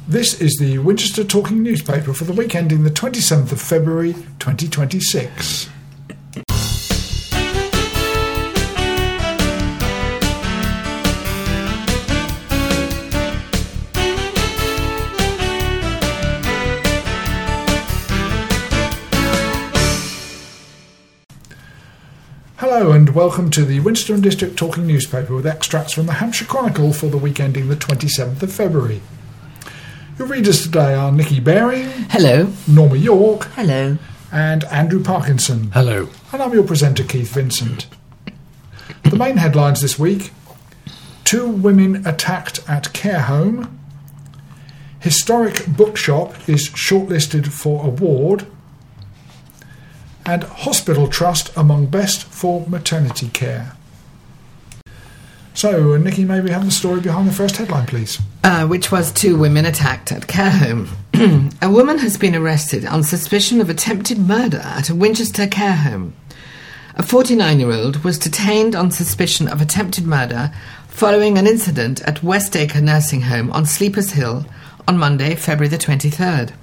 This is the Winchester Talking Newspaper for the week ending the 27th of February 2026. Hello and welcome to the Winchester and District Talking Newspaper with extracts from the Hampshire Chronicle for the week ending the 27th of February. Your readers today are Nikki Baring. Hello. Norma York. Hello. And Andrew Parkinson. Hello. And I'm your presenter, Keith Vincent. The main headlines this week: 2 women attacked at care home. Historic bookshop is shortlisted for award. And hospital trust among best for maternity care. So, Nikki, may we have the story behind the first headline, please? Which was 2 women attacked at care home. A woman has been arrested on suspicion of attempted murder at a Winchester care home. A 49-year-old was detained on suspicion of attempted murder following an incident at Westacre Nursing Home on Sleepers Hill on Monday, February the 23rd.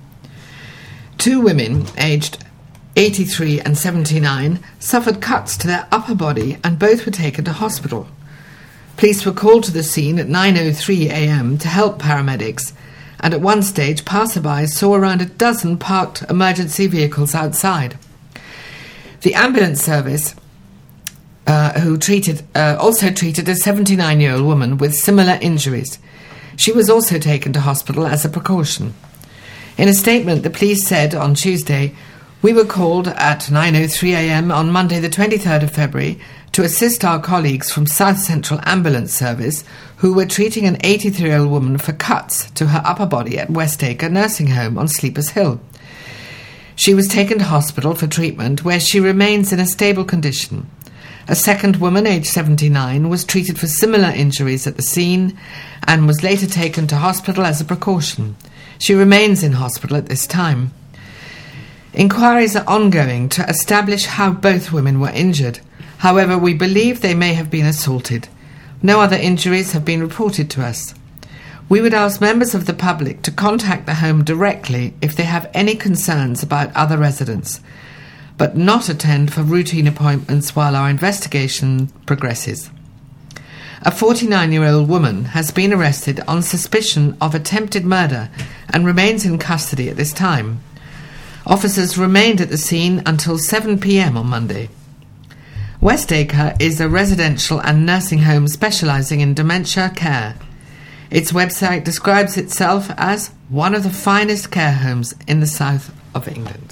2 women, aged 83 and 79, suffered cuts to their upper body and both were taken to hospital. Police were called to the scene at 9:03 a.m. to help paramedics, and at one stage passersby saw around a dozen parked emergency vehicles outside. The ambulance service also treated a 79-year-old woman with similar injuries. She was also taken to hospital as a precaution. In a statement, the police said on Tuesday, "We were called at 9:03 a.m. on Monday the 23rd of February to assist our colleagues from South Central Ambulance Service who were treating an 83-year-old woman for cuts to her upper body at Westacre Nursing Home on Sleepers Hill. She was taken to hospital for treatment where she remains in a stable condition. A second woman, aged 79, was treated for similar injuries at the scene and was later taken to hospital as a precaution. She remains in hospital at this time. Inquiries are ongoing to establish how both women were injured. However, we believe they may have been assaulted. No other injuries have been reported to us. We would ask members of the public to contact the home directly if they have any concerns about other residents, but not attend for routine appointments while our investigation progresses." A 49-year-old woman has been arrested on suspicion of attempted murder and remains in custody at this time. Officers remained at the scene until 7 p.m. on Monday. Westacre is a residential and nursing home specialising in dementia care. Its website describes itself as one of the finest care homes in the south of England.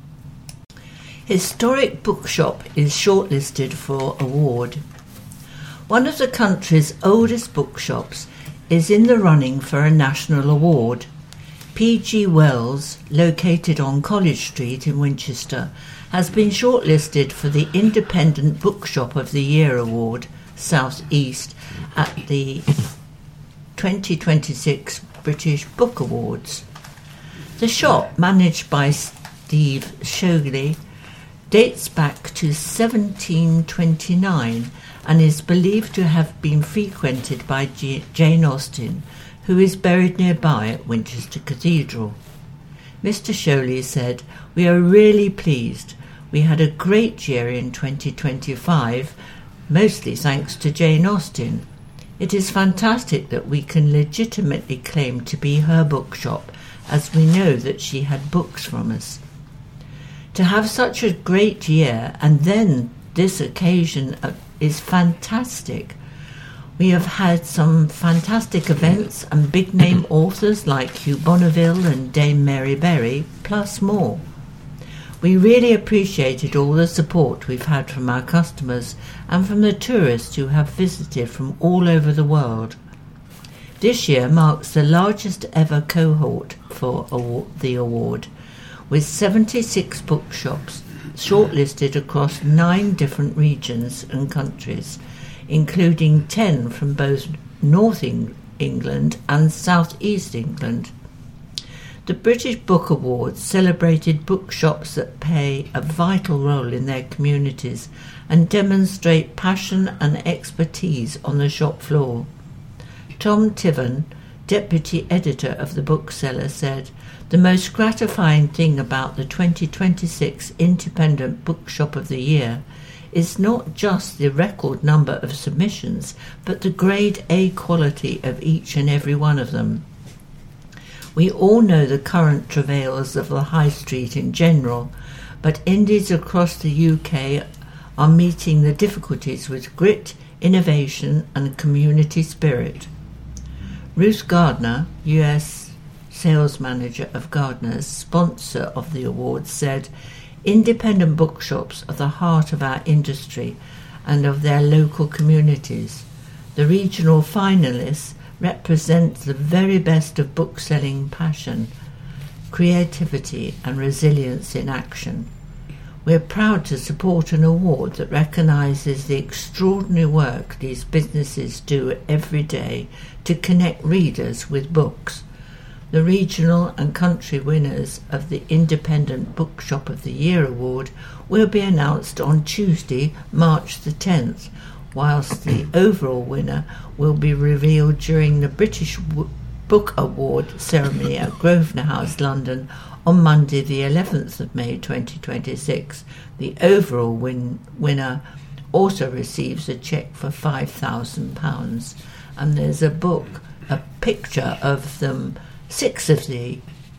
Historic bookshop is shortlisted for award. One of the country's oldest bookshops is in the running for a national award. P.G. Wells, located on College Street in Winchester, has been shortlisted for the Independent Bookshop of the Year Award, South East, at the 2026 British Book Awards. The shop, managed by Steve Shogley, dates back to 1729 and is believed to have been frequented by Jane Austen, who is buried nearby at Winchester Cathedral. Mr. Shogley said, "We are really pleased. We had a great year in 2025, mostly thanks to Jane Austen. It is fantastic that we can legitimately claim to be her bookshop, as we know that she had books from us. To have such a great year and then this occasion is fantastic. We have had some fantastic events and big-name authors like Hugh Bonneville and Dame Mary Berry, plus more. We really appreciated all the support we've had from our customers and from the tourists who have visited from all over the world. This year marks the largest ever cohort for the award, with 76 bookshops shortlisted across 9 different regions and countries, including 10 from both North England and South East England. The British Book Awards celebrated bookshops that play a vital role in their communities and demonstrate passion and expertise on the shop floor. Tom Tiven, deputy editor of the bookseller, said, "The most gratifying thing about the 2026 Independent Bookshop of the Year is not just the record number of submissions, but the grade A quality of each and every one of them. We all know the current travails of the high street in general, but indies across the UK are meeting the difficulties with grit, innovation and community spirit." Ruth Gardner, US sales manager of Gardner's, sponsor of the awards, said, "Independent bookshops are the heart of our industry and of their local communities. The regional finalists represent the very best of bookselling passion, creativity and resilience in action. We're proud to support an award that recognises the extraordinary work these businesses do every day to connect readers with books. The regional and country winners of the Independent Bookshop of the Year award will be announced on Tuesday, March the 10th, whilst the overall winner will be revealed during the British Book Award ceremony at Grosvenor House, London, on Monday the 11th of May 2026. The overall winner also receives a cheque for £5,000. And there's a picture of them, 6 of the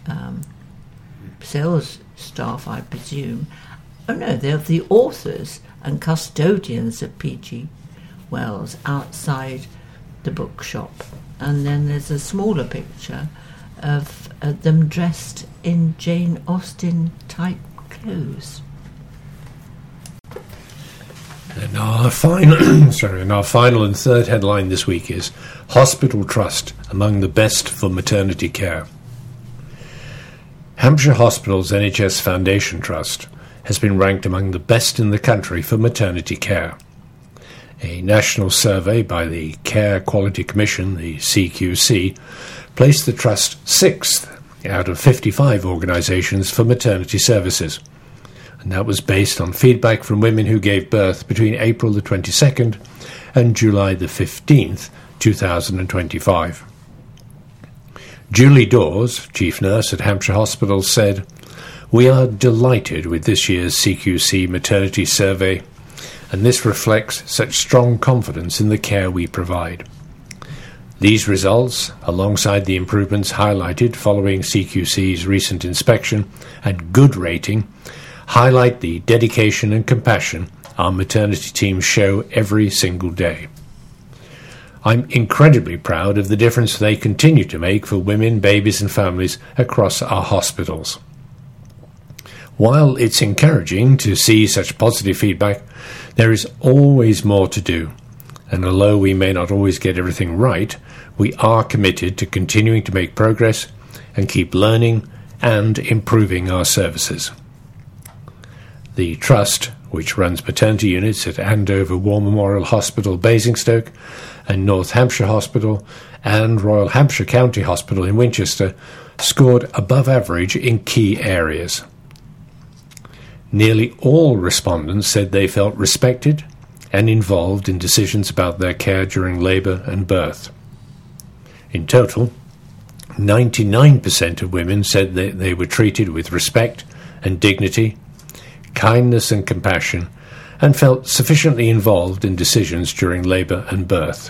sales staff, I presume. Oh no, they're the authors and custodians of P.G. Wells outside the bookshop. And then there's a smaller picture of them dressed in Jane Austen type clothes. And our final and third headline this week is Hospital Trust among the best for maternity care. Hampshire Hospitals NHS Foundation Trust has been ranked among the best in the country for maternity care. A national survey by the Care Quality Commission, the CQC, placed the Trust 6th out of 55 organisations for maternity services. And that was based on feedback from women who gave birth between April the 22nd and July the 15th, 2025. Julie Dawes, Chief Nurse at Hampshire Hospitals, said, "We are delighted with this year's CQC maternity survey, and this reflects such strong confidence in the care we provide. These results, alongside the improvements highlighted following CQC's recent inspection and good rating, highlight the dedication and compassion our maternity teams show every single day. I'm incredibly proud of the difference they continue to make for women, babies and families across our hospitals. While it's encouraging to see such positive feedback, there is always more to do, and although we may not always get everything right, we are committed to continuing to make progress and keep learning and improving our services." The Trust, which runs maternity units at Andover War Memorial Hospital, Basingstoke, and North Hampshire Hospital and Royal Hampshire County Hospital in Winchester, scored above average in key areas. Nearly all respondents said they felt respected and involved in decisions about their care during labour and birth. In total, 99% of women said that they were treated with respect and dignity, kindness and compassion, and felt sufficiently involved in decisions during labour and birth.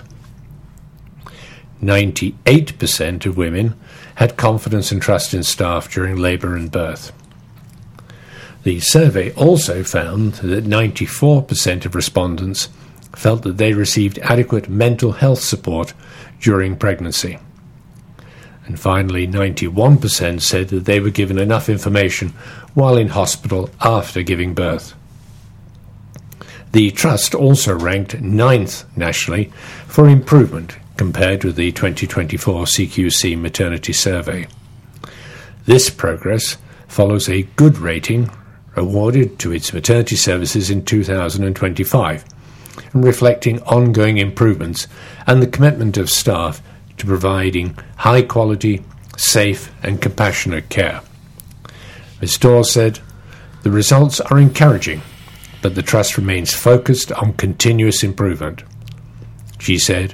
98% of women had confidence and trust in staff during labour and birth. The survey also found that 94% of respondents felt that they received adequate mental health support during pregnancy. And finally, 91% said that they were given enough information while in hospital after giving birth. The Trust also ranked 9th nationally for improvement compared with the 2024 CQC maternity survey. This progress follows a good rating awarded to its maternity services in 2025, and reflecting ongoing improvements and the commitment of staff to providing high-quality, safe and compassionate care. Ms. Dawes said, "The results are encouraging, but the Trust remains focused on continuous improvement." She said,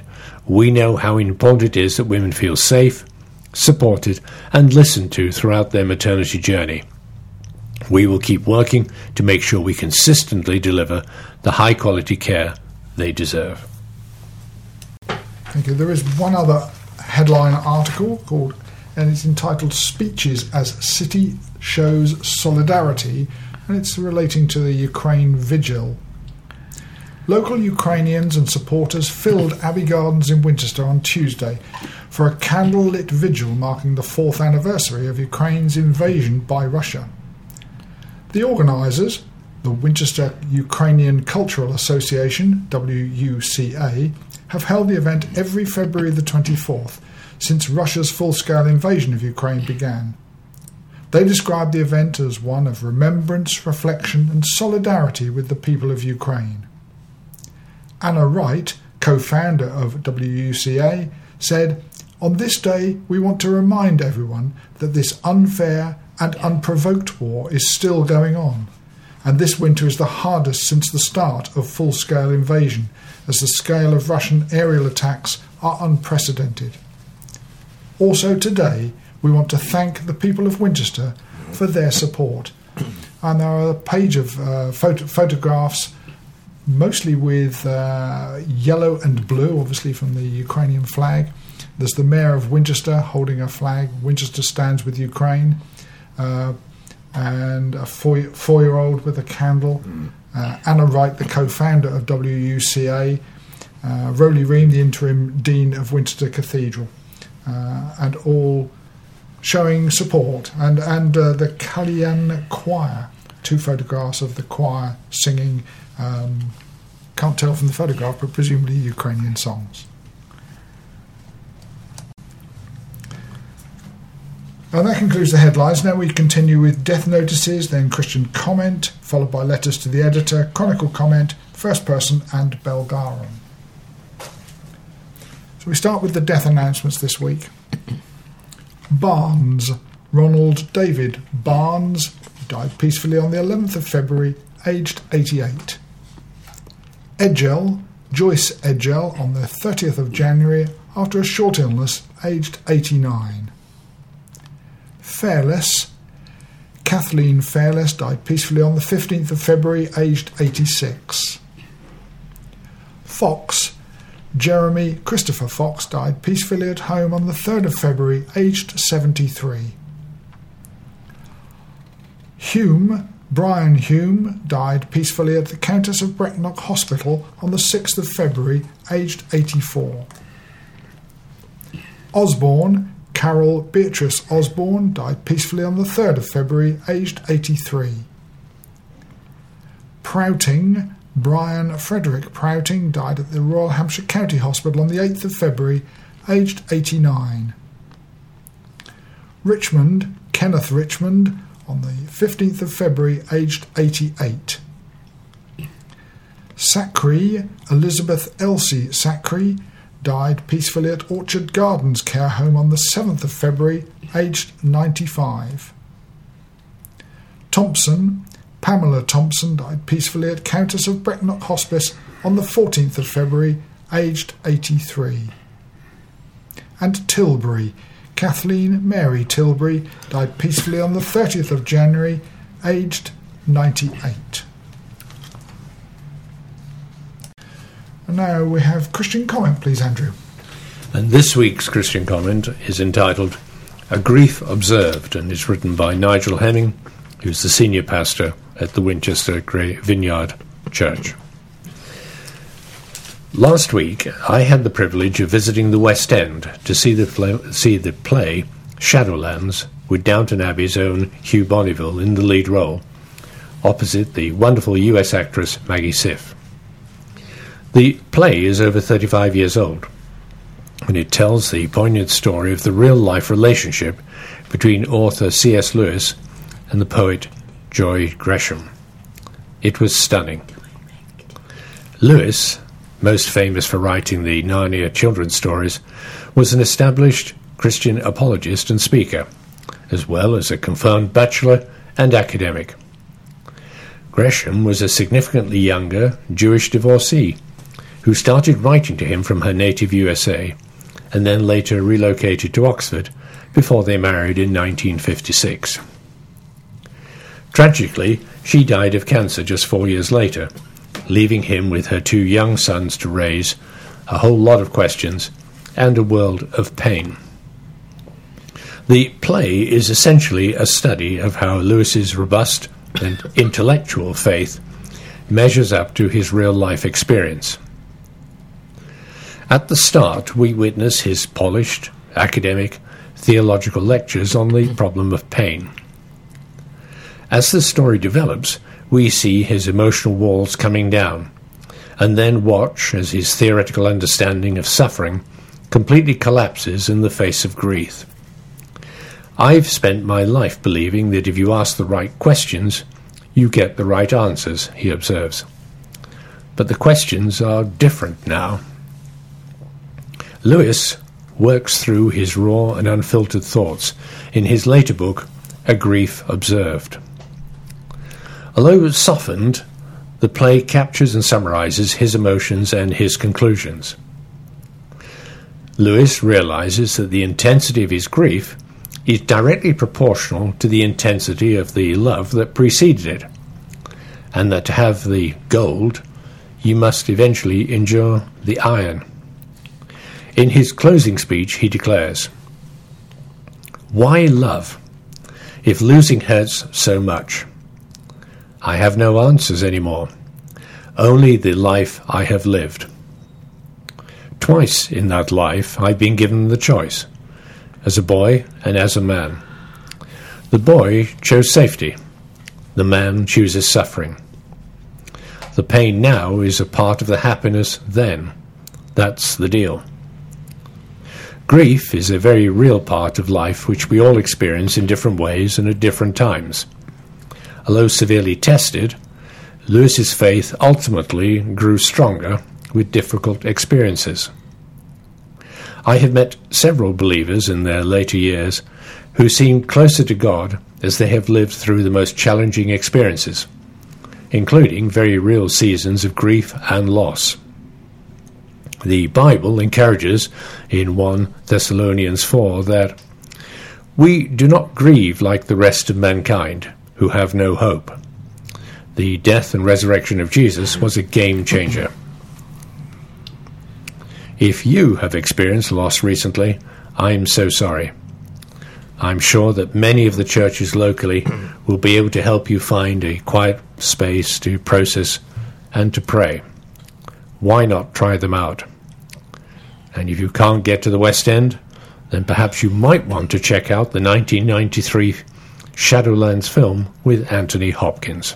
We know how important it is that women feel safe, supported and listened to throughout their maternity journey. We will keep working to make sure we consistently deliver the high-quality care they deserve. Thank you. There is one other headline article and it's entitled Speeches as City Shows Solidarity, and it's relating to the Ukraine Vigil. Local Ukrainians and supporters filled Abbey Gardens in Winchester on Tuesday for a candlelit vigil marking the 4th anniversary of Ukraine's invasion by Russia. The organisers, the Winchester Ukrainian Cultural Association, WUCA, have held the event every February the 24th since Russia's full-scale invasion of Ukraine began. They described the event as one of remembrance, reflection and solidarity with the people of Ukraine. Anna Wright, co-founder of WUCA, said, "On this day we want to remind everyone that this unfair and unprovoked war is still going on, and this winter is the hardest since the start of full-scale invasion, as the scale of Russian aerial attacks are unprecedented. Also today, we want to thank the people of Winchester for their support." And there are a page of photographs, mostly with yellow and blue, obviously from the Ukrainian flag. There's the mayor of Winchester holding a flag, Winchester Stands with Ukraine, and a 4-year-old with a candle. Anna Wright, the co-founder of WUCA, Rowley Ream, the interim dean of Winchester Cathedral, and all showing support, and the Kalyan Choir, 2 photographs of the choir singing, can't tell from the photograph, but presumably Ukrainian songs. And that concludes the headlines. Now we continue with death notices, then Christian comment, followed by letters to the editor, Chronicle comment, First Person and Belgarum. So we start with the death announcements this week. Barnes, Ronald David Barnes, died peacefully on the 11th of February, aged 88. Edgell, Joyce Edgell, on the 30th of January, after a short illness, aged 89. Fairless, Kathleen Fairless, died peacefully on the 15th of February, aged 86. Fox, Jeremy Christopher Fox, died peacefully at home on the 3rd of February, aged 73. Hume, Brian Hume, died peacefully at the Countess of Brecknock Hospital on the 6th of February, aged 84. Osborne, Carol Beatrice Osborne, died peacefully on the 3rd of February, aged 83. Prouting, Brian Frederick Prouting, died at the Royal Hampshire County Hospital on the 8th of February, aged 89. Richmond, Kenneth Richmond, on the 15th of February, aged 88. Sackree, Elizabeth Elsie Sackree, died peacefully at Orchard Gardens Care Home on the 7th of February, aged 95. Thompson, Pamela Thompson, died peacefully at Countess of Brecknock Hospice on the 14th of February, aged 83. And Tilbury, Kathleen Mary Tilbury, died peacefully on the 30th of January, aged 98. And now we have Christian comment, please, Andrew. And this week's Christian comment is entitled A Grief Observed, and is written by Nigel Hemming, who's the senior pastor at the Winchester Grey Vineyard Church. Last week, I had the privilege of visiting the West End to see the play Shadowlands, with Downton Abbey's own Hugh Bonneville in the lead role, opposite the wonderful US actress Maggie Siff. The play is over 35 years old, and it tells the poignant story of the real-life relationship between author C.S. Lewis and the poet Joy Gresham. It was stunning. Lewis, most famous for writing the Narnia children's stories, was an established Christian apologist and speaker, as well as a confirmed bachelor and academic. Gresham was a significantly younger Jewish divorcee who started writing to him from her native USA and then later relocated to Oxford before they married in 1956. Tragically, she died of cancer just 4 years later, leaving him with her 2 young sons to raise, a whole lot of questions, and a world of pain. The play is essentially a study of how Lewis's robust and intellectual faith measures up to his real-life experience. At the start, we witness his polished, academic, theological lectures on the problem of pain. As the story develops, we see his emotional walls coming down, and then watch as his theoretical understanding of suffering completely collapses in the face of grief. I've spent my life believing that if you ask the right questions, you get the right answers, he observes. But the questions are different now. Lewis works through his raw and unfiltered thoughts in his later book, A Grief Observed. Although softened, the play captures and summarizes his emotions and his conclusions. Lewis realizes that the intensity of his grief is directly proportional to the intensity of the love that preceded it, and that to have the gold, you must eventually endure the iron. In his closing speech, he declares, "Why love, if losing hurts so much? I have no answers anymore, only the life I have lived. Twice in that life I've been given the choice, as a boy and as a man. The boy chose safety, the man chooses suffering. The pain now is a part of the happiness then. That's the deal. Grief is a very real part of life which we all experience in different ways and at different times. Although severely tested, Lewis's faith ultimately grew stronger with difficult experiences. I have met several believers in their later years who seem closer to God as they have lived through the most challenging experiences, including very real seasons of grief and loss. The Bible encourages in 1 Thessalonians 4 that we do not grieve like the rest of mankind, who have no hope. The death and resurrection of Jesus was a game changer. If you have experienced loss recently, I'm so sorry. I'm sure that many of the churches locally will be able to help you find a quiet space to process and to pray. Why not try them out? And if you can't get to the West End, then perhaps you might want to check out the 1993 Shadowlands film with Anthony Hopkins.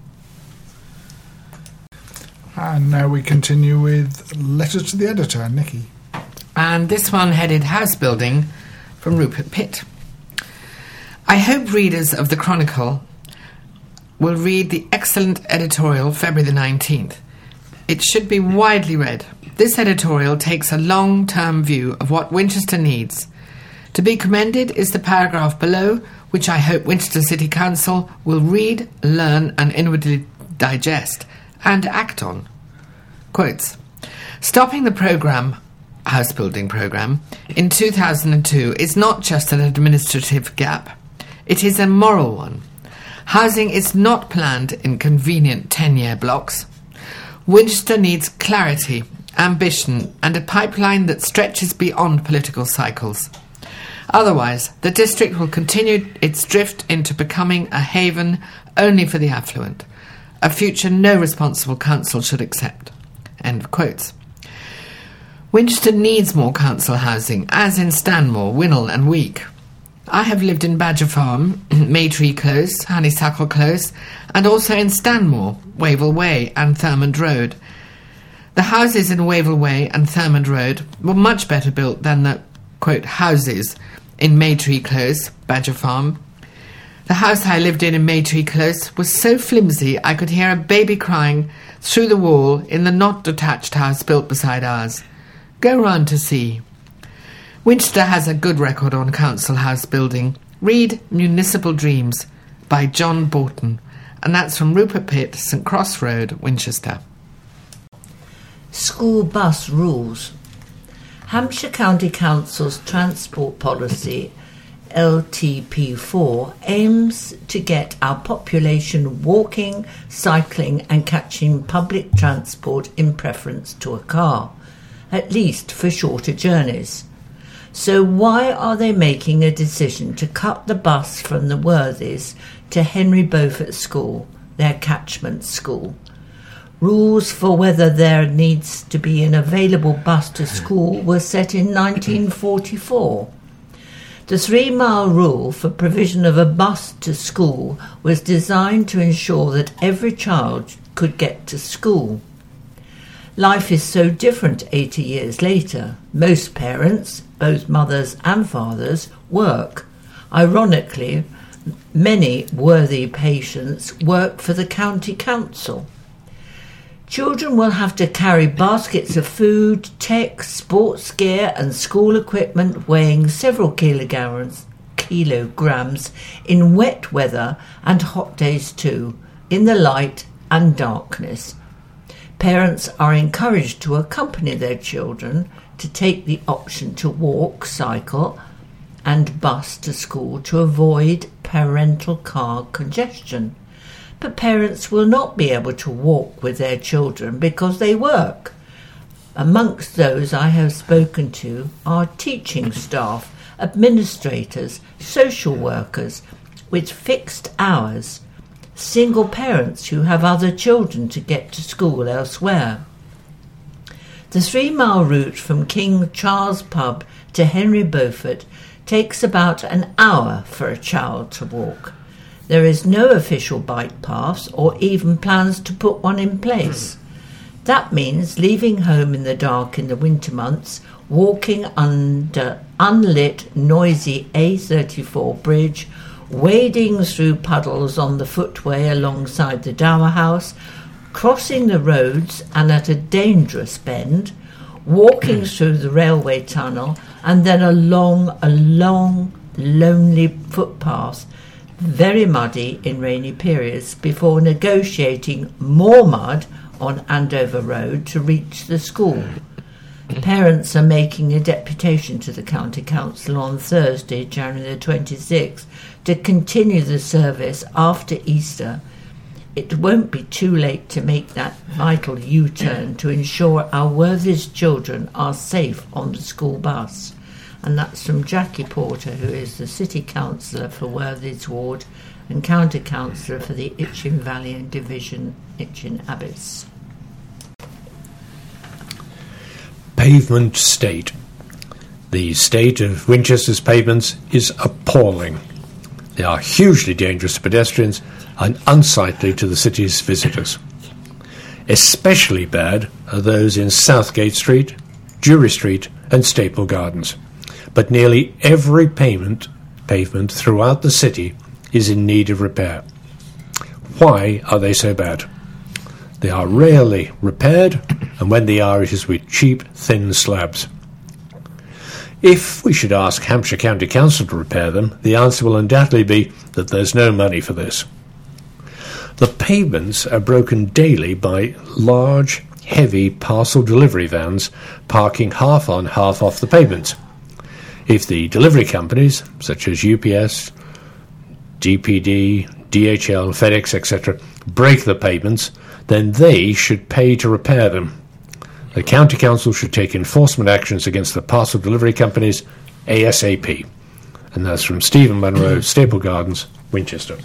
And now we continue with letters to the editor, Nikki. And this one headed House Building from Rupert Pitt. I hope readers of the Chronicle will read the excellent editorial February the 19th. It should be widely read. This editorial takes a long-term view of what Winchester needs. To be commended is the paragraph below, which I hope Winchester City Council will read, learn and inwardly digest and act on. Quotes, stopping the house building programme, in 2002 is not just an administrative gap. It is a moral one. Housing is not planned in convenient 10-year blocks. Winchester needs clarity, ambition and a pipeline that stretches beyond political cycles. Otherwise, the district will continue its drift into becoming a haven only for the affluent, a future no responsible council should accept. End of quotes. Winchester needs more council housing, as in Stanmore, Winnell and Week. I have lived in Badger Farm, Maytree Close, Honeysuckle Close, and also in Stanmore, Wavell Way and Thurmond Road. The houses in Wavell Way and Thurmond Road were much better built than the, quote, houses in Maytree Close, Badger Farm. The house I lived in Maytree Close was so flimsy I could hear a baby crying through the wall in the not detached house built beside ours. Go round to see. Winchester has a good record on council house building. Read Municipal Dreams by John Borton, and that's from Rupert Pitt, St Cross Road, Winchester. School bus rules. Hampshire County Council's transport policy, LTP4, aims to get our population walking, cycling and catching public transport in preference to a car, at least for shorter journeys. So why are they making a decision to cut the bus from the Worthies to Henry Beaufort School, their catchment school? Rules for whether there needs to be an available bus to school were set in 1944. The 3-mile rule for provision of a bus to school was designed to ensure that every child could get to school. Life is so different 80 years later. Most parents, both mothers and fathers, work. Ironically, many worthy patients work for the county council. Children will have to carry baskets of food, tech, sports gear and school equipment weighing several kilograms in wet weather and hot days too, in the light and darkness. Parents are encouraged to accompany their children, to take the option to walk, cycle and bus to school to avoid parental car congestion. But parents will not be able to walk with their children because they work. Amongst those I have spoken to are teaching staff, administrators, social workers with fixed hours, single parents who have other children to get to school elsewhere. The 3-mile route from King Charles Pub to Henry Beaufort takes about an hour for a child to walk. There is no official bike paths or even plans to put one in place. That means leaving home in the dark in the winter months, walking under unlit, noisy A34 bridge, wading through puddles on the footway alongside the Dower House, crossing the roads and at a dangerous bend, walking through the railway tunnel and then along a long, lonely footpath, very muddy in rainy periods, before negotiating more mud on Andover Road to reach the school. Parents are making a deputation to the County Council on Thursday, January the 26th, to continue the service after Easter. It won't be too late to make that vital U-turn to ensure our Worthies children are safe on the school bus. And that's from Jackie Porter, who is the City Councillor for Worthies Ward and County Councillor for the Itchen Valley and Division, Itchen Abbas. Pavement state. The state of Winchester's pavements is appalling. They are hugely dangerous to pedestrians and unsightly to the city's visitors. Especially bad are those in Southgate Street, Jury Street and Staple Gardens. But nearly every pavement throughout the city is in need of repair. Why are they so bad? They are rarely repaired, and when they are, it is with cheap, thin slabs. If we should ask Hampshire County Council to repair them, the answer will undoubtedly be that there's no money for this. The pavements are broken daily by large, heavy parcel delivery vans parking half on, half off the pavements. If the delivery companies, such as UPS, DPD, DHL, FedEx, etc., break the pavements, then they should pay to repair them. The County Council should take enforcement actions against the parcel delivery companies ASAP. And that's from Stephen Munro, Staple Gardens, Winchester.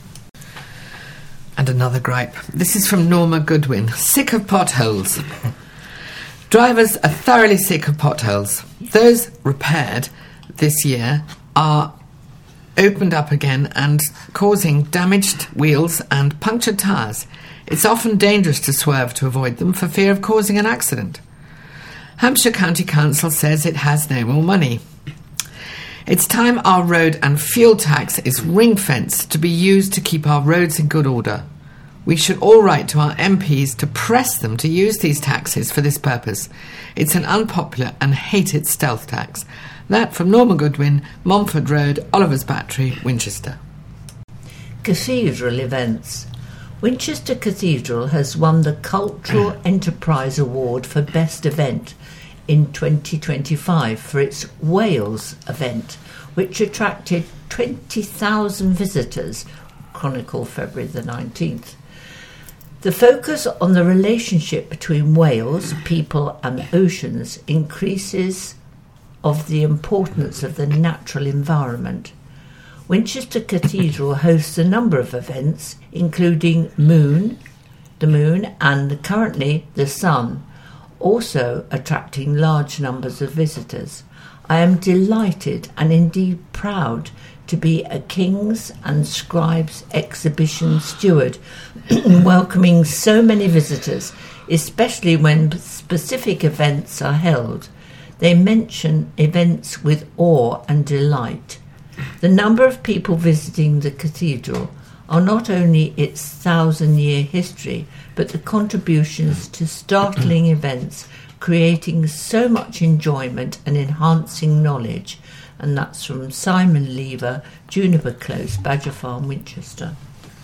And another gripe. This is from Norma Goodwin. Sick of potholes. Drivers are thoroughly sick of potholes. Those repaired this year are opened up again and causing damaged wheels and punctured tyres. It's often dangerous to swerve to avoid them for fear of causing an accident. Hampshire County Council says it has no more money. It's time our road and fuel tax is ring-fenced to be used to keep our roads in good order. We should all write to our MPs to press them to use these taxes for this purpose. It's an unpopular and hated stealth tax. That from Norma Goodwin, Montford Road, Oliver's Battery, Winchester. Cathedral events. Winchester Cathedral has won the Cultural Enterprise Award for Best Event in 2025 for its Wales event, which attracted 20,000 visitors, Chronicle February the 19th. The focus on the relationship between Wales, people and the oceans increases of the importance of the natural environment. Winchester Cathedral hosts a number of events, including the moon and currently the sun, also attracting large numbers of visitors. I am delighted and indeed proud to be a Kings and Scribes exhibition steward, welcoming so many visitors, especially when specific events are held. They mention events with awe and delight. The number of people visiting the cathedral are not only its 1,000-year history, but the contributions to startling events, creating so much enjoyment and enhancing knowledge. And that's from Simon Lever, Juniper Close, Badger Farm, Winchester.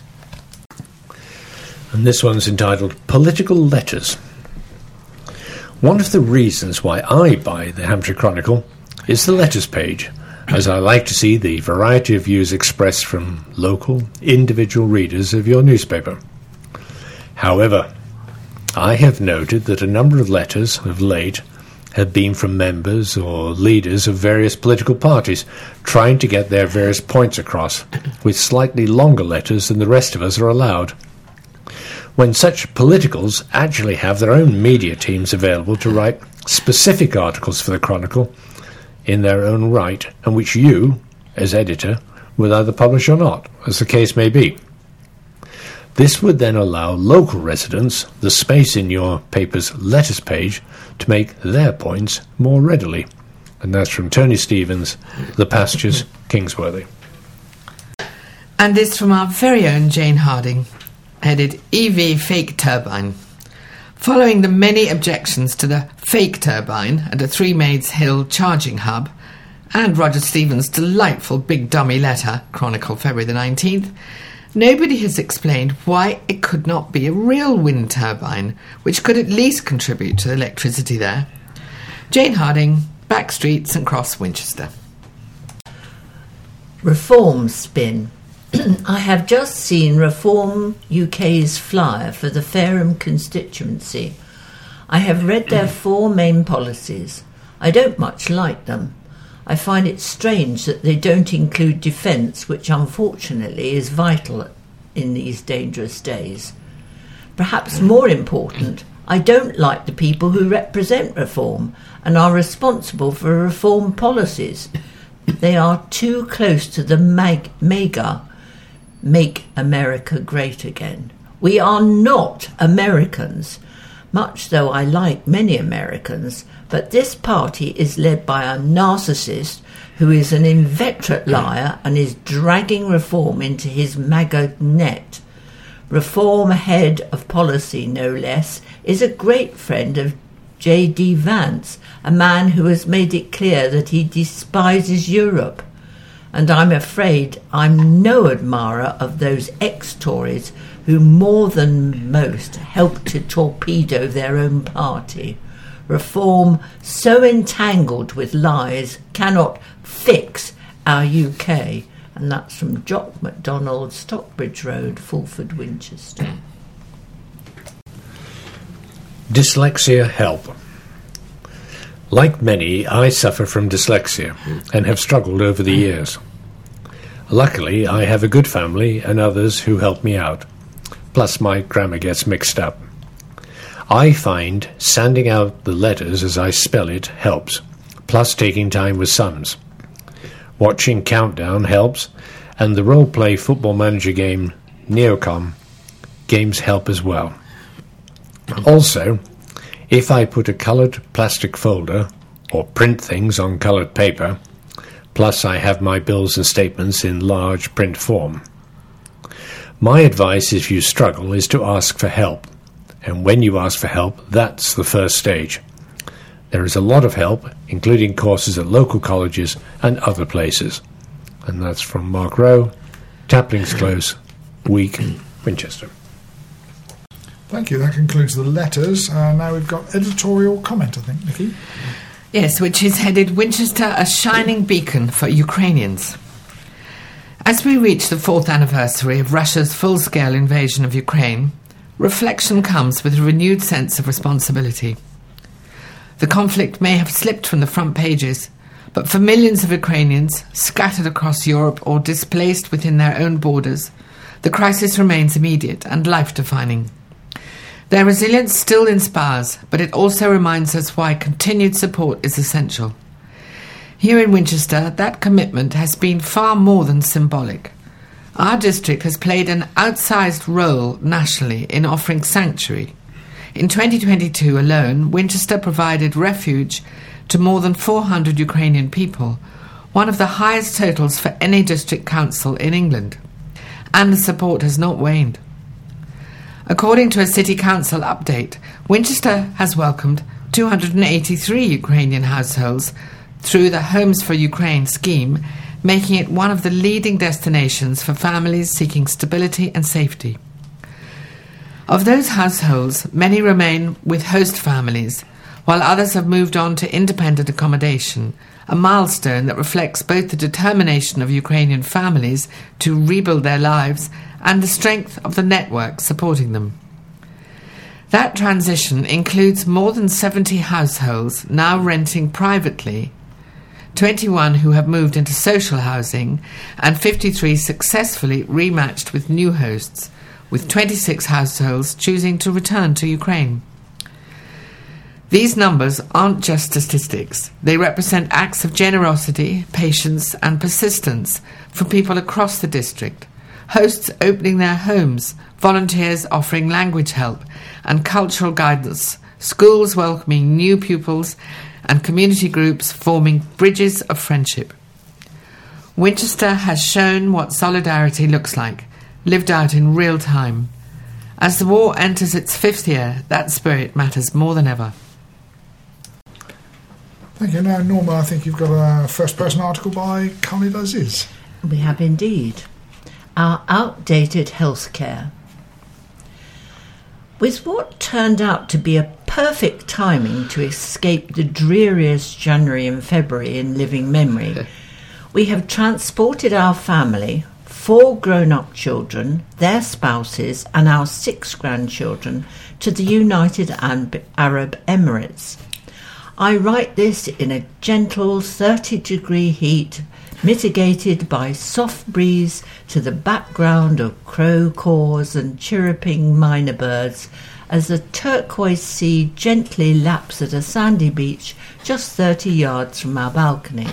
And this one's entitled Political Letters. One of the reasons why I buy the Hampshire Chronicle is the letters page, as I like to see the variety of views expressed from local, individual readers of your newspaper. However, I have noted that a number of letters of late have been from members or leaders of various political parties trying to get their various points across, with slightly longer letters than the rest of us are allowed. When such politicals actually have their own media teams available to write specific articles for the Chronicle in their own right, and which you, as editor, will either publish or not, as the case may be. This would then allow local residents the space in your paper's letters page to make their points more readily. And that's from Tony Stevens, The Pastures, Kingsworthy. And this from our very own Jane Harding, headed EV Fake Turbine. Following the many objections to the fake turbine at a Three Maids Hill charging hub, and Roger Stevens' delightful big dummy letter, Chronicle February the 19th, nobody has explained why it could not be a real wind turbine, which could at least contribute to the electricity there. Jane Harding, Back Street, St Cross, Winchester. Reform spin. I have just seen Reform UK's flyer for the Fareham constituency. I have read their 4 main policies. I don't much like them. I find it strange that they don't include defence, which unfortunately is vital in these dangerous days. Perhaps more important, I don't like the people who represent Reform and are responsible for Reform policies. They are too close to the mega Make America Great Again. We are not Americans, much though I like many Americans, but this party is led by a narcissist who is an inveterate liar and is dragging Reform into his MAGA net. Reform head of policy, no less, is a great friend of J.D. Vance, a man who has made it clear that he despises Europe. And I'm afraid I'm no admirer of those ex-Tories who more than most help to torpedo their own party. Reform, so entangled with lies, cannot fix our UK. And that's from Jock MacDonald, Stockbridge Road, Fulford, Winchester. Dyslexia help. Like many, I suffer from dyslexia and have struggled over the years. Luckily, I have a good family and others who help me out, plus my grammar gets mixed up. I find sanding out the letters as I spell it helps, plus taking time with sums. Watching Countdown helps, and the role-play football manager game Neocom games help as well. Also, if I put a coloured plastic folder or print things on coloured paper, plus I have my bills and statements in large print form. My advice if you struggle is to ask for help, and when you ask for help, that's the first stage. There is a lot of help, including courses at local colleges and other places. And that's from Mark Rowe, Taplings Close, Week, Winchester. Thank you. That concludes the letters. Now we've got editorial comment, I think, Nikki. Yes, which is headed Winchester, a shining beacon for Ukrainians. As we reach the 4th anniversary of Russia's full-scale invasion of Ukraine, reflection comes with a renewed sense of responsibility. The conflict may have slipped from the front pages, but for millions of Ukrainians scattered across Europe or displaced within their own borders, the crisis remains immediate and life-defining. Their resilience still inspires, but it also reminds us why continued support is essential. Here in Winchester, that commitment has been far more than symbolic. Our district has played an outsized role nationally in offering sanctuary. In 2022 alone, Winchester provided refuge to more than 400 Ukrainian people, one of the highest totals for any district council in England. And the support has not waned. According to a City Council update, Winchester has welcomed 283 Ukrainian households through the Homes for Ukraine scheme, making it one of the leading destinations for families seeking stability and safety. Of those households, many remain with host families, while others have moved on to independent accommodation, a milestone that reflects both the determination of Ukrainian families to rebuild their lives and the strength of the network supporting them. That transition includes more than 70 households now renting privately, 21 who have moved into social housing, and 53 successfully rematched with new hosts, with 26 households choosing to return to Ukraine. These numbers aren't just statistics. They represent acts of generosity, patience, and persistence from people across the district. Hosts opening their homes, volunteers offering language help and cultural guidance, schools welcoming new pupils, and community groups forming bridges of friendship. Winchester has shown what solidarity looks like, lived out in real time. As the war enters its 5th year, that spirit matters more than ever. Thank you. Now, Norma, I think you've got a first-person article by Khalid Aziz. We have indeed. Our outdated healthcare. With what turned out to be a perfect timing to escape the dreariest January and February in living memory, we have transported our family, 4 grown-up children, their spouses, and our 6 grandchildren to the United Arab Emirates. I write this in a gentle 30-degree heat, mitigated by soft breeze to the background of crow caws and chirruping minor birds, as the turquoise sea gently laps at a sandy beach just 30 yards from our balcony.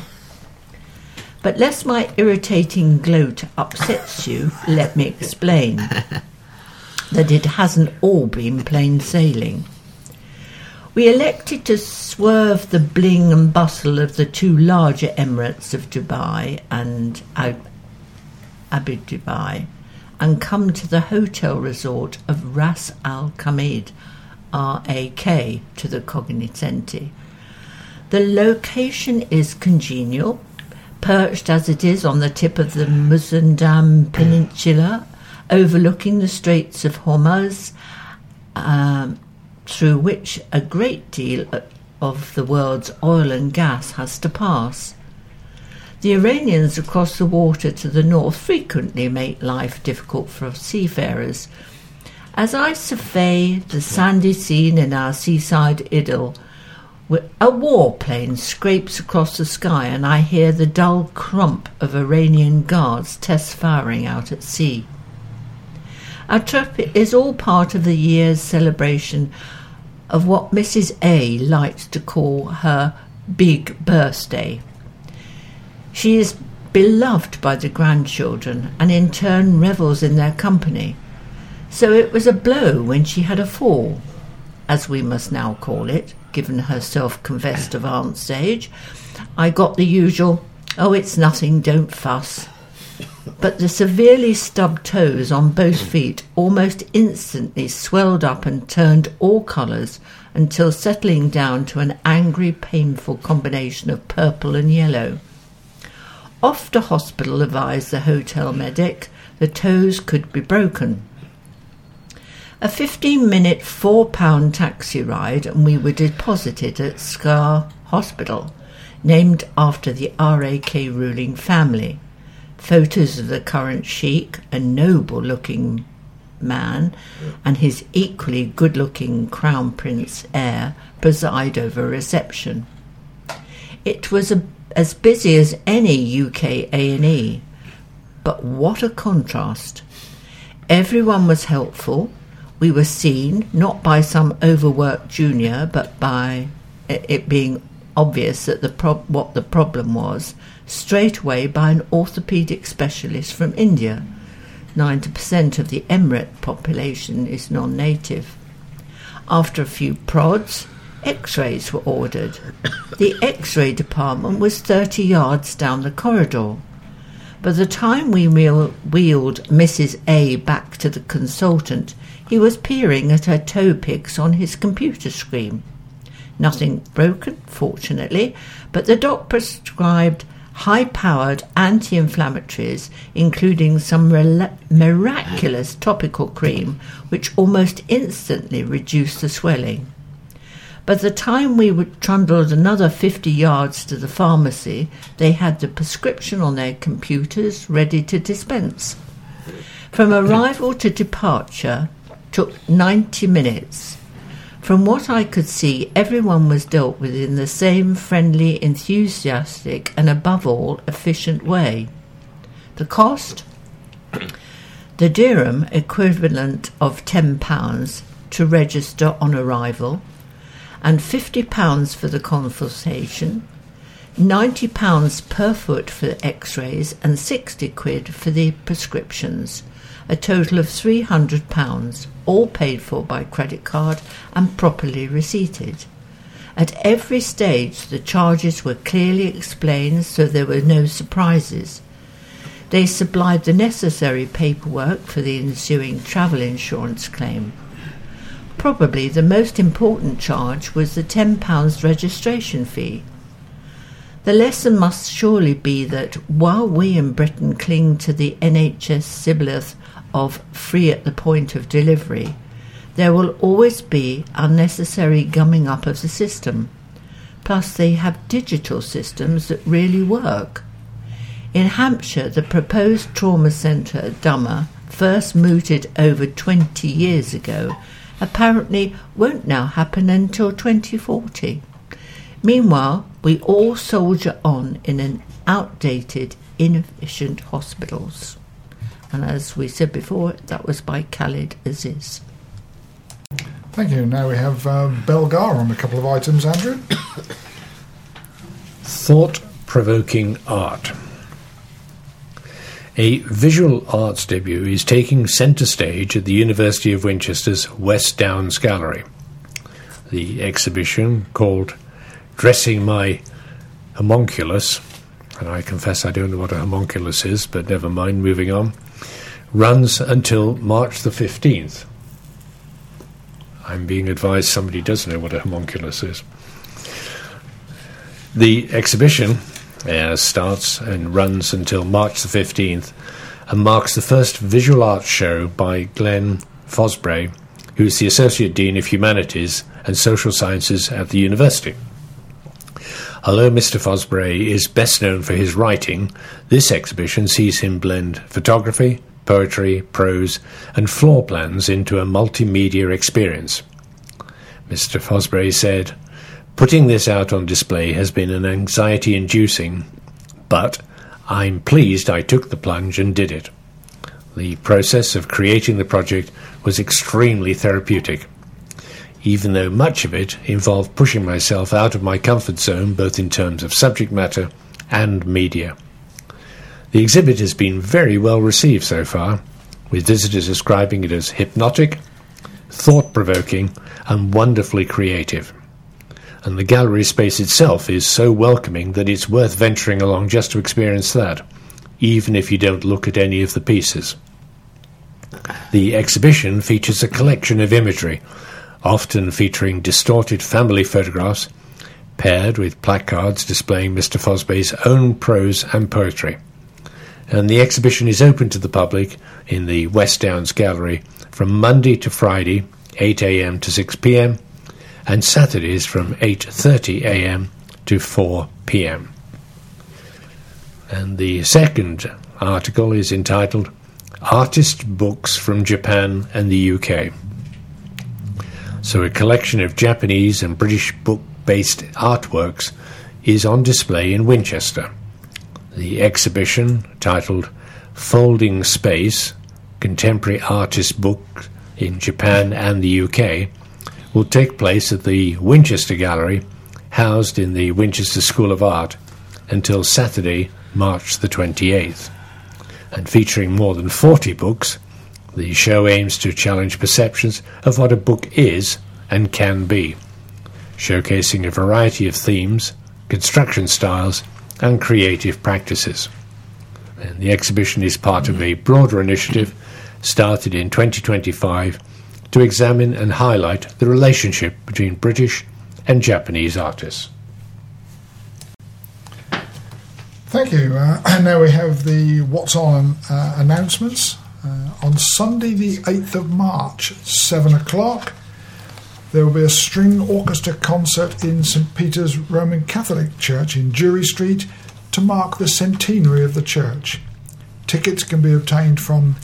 But lest my irritating gloat upsets you, let me explain that it hasn't all been plain sailing. We elected to swerve the bling and bustle of the 2 larger emirates of Dubai and Abu Dhabi and come to the hotel resort of Ras Al Khaimah, RAK, to the cognoscenti. The location is congenial, perched as it is on the tip of the Mazandam Peninsula, overlooking the Straits of Hormuz, through which a great deal of the world's oil and gas has to pass. The Iranians across the water to the north frequently make life difficult for seafarers. As I survey the sandy scene in our seaside idyll, a warplane scrapes across the sky and I hear the dull crump of Iranian guards test firing out at sea. Our trip is all part of the year's celebration of what Mrs. A likes to call her big birthday. She is beloved by the grandchildren and in turn revels in their company. So it was a blow when she had a fall, as we must now call it, given her self-confessed advanced age. I got the usual, "Oh, it's nothing, don't fuss." But the severely stubbed toes on both feet almost instantly swelled up and turned all colours until settling down to an angry, painful combination of purple and yellow. Off to hospital, advised the hotel medic. The toes could be broken. A 15-minute £4 taxi ride and we were deposited at Scar Hospital, named after the RAK ruling family. Photos of the current Sheikh, a noble-looking man, and his equally good-looking Crown Prince heir preside over reception. It was as busy as any UK A&E, but what a contrast. Everyone was helpful. We were seen, not by some overworked junior, but by it being obvious that what the problem was, straight away by an orthopaedic specialist from India. 90% of the Emirate population is non-native. After a few prods, X-rays were ordered. The X-ray department was 30 yards down the corridor. By the time we wheeled Mrs. A back to the consultant, he was peering at her toe picks on his computer screen. Nothing broken, fortunately, but the doc prescribed high-powered anti-inflammatories, including some miraculous topical cream, which almost instantly reduced the swelling. By the time we trundled another 50 yards to the pharmacy, they had the prescription on their computers ready to dispense. From arrival to departure took 90 minutes. From what I could see, everyone was dealt with in the same friendly, enthusiastic, and above all, efficient way. The cost? The dirham equivalent of £10 to register on arrival, and £50 for the consultation, £90 per foot for X-rays, and £60 for the prescriptions, a total of £300, all paid for by credit card and properly receipted. At every stage the charges were clearly explained, so there were no surprises. They supplied the necessary paperwork for the ensuing travel insurance claim. Probably the most important charge was the £10 registration fee. The lesson must surely be that while we in Britain cling to the NHS shibboleth of free at the point of delivery, there will always be unnecessary gumming up of the system. Plus they have digital systems that really work. In Hampshire, the proposed trauma centre at Dummer, first mooted over 20 years ago, apparently won't now happen until 2040. Meanwhile, we all soldier on in an outdated, inefficient hospitals. And as we said before, that was by Khalid Aziz. Thank you. Now we have Belgar on a couple of items, Andrew. Thought-provoking art. A visual arts debut is taking centre stage at the University of Winchester's West Downs Gallery. The exhibition, called Dressing My Homunculus, and I confess I don't know what a homunculus is, but never mind, moving on, runs until March the 15th. I'm being advised somebody does know what a homunculus is. The exhibition starts and runs until March the 15th and marks the first visual arts show by Glenn Fosbray, who is the Associate Dean of Humanities and Social Sciences at the university. Although Mr. Fosbray is best known for his writing, this exhibition sees him blend photography, poetry, prose, and floor plans into a multimedia experience. Mr. Fosbray said, "Putting this out on display has been an anxiety-inducing, but I'm pleased I took the plunge and did it. The process of creating the project was extremely therapeutic, even though much of it involved pushing myself out of my comfort zone both in terms of subject matter and media. The exhibit has been very well received so far, with visitors describing it as hypnotic, thought-provoking, and wonderfully creative. And the gallery space itself is so welcoming that it's worth venturing along just to experience that, even if you don't look at any of the pieces. The exhibition features a collection of imagery, often featuring distorted family photographs, paired with placards displaying Mr. Fosbray's own prose and poetry. and the exhibition is open to the public in the West Downs Gallery from Monday to Friday, 8 a.m. to 6 p.m, and Saturdays from 8:30 a.m. to 4 p.m. And the second article is entitled Artist Books from Japan and the UK. So a collection of Japanese and British book-based artworks is on display in Winchester. The exhibition, titled Folding Space, Contemporary Artist Books in Japan and the UK, will take place at the Winchester Gallery, housed in the Winchester School of Art, until Saturday, March the 28th. And featuring more than 40 books, the show aims to challenge perceptions of what a book is and can be, showcasing a variety of themes, construction styles, and creative practices. And the exhibition is part of a broader initiative started in 2025 to examine and highlight the relationship between British and Japanese artists. Thank you. And now we have the What's On announcements. On Sunday the 8th of March at 7 o'clock, there will be a string orchestra concert in St Peter's Roman Catholic Church in Jury Street to mark the centenary of the church. Tickets can be obtained from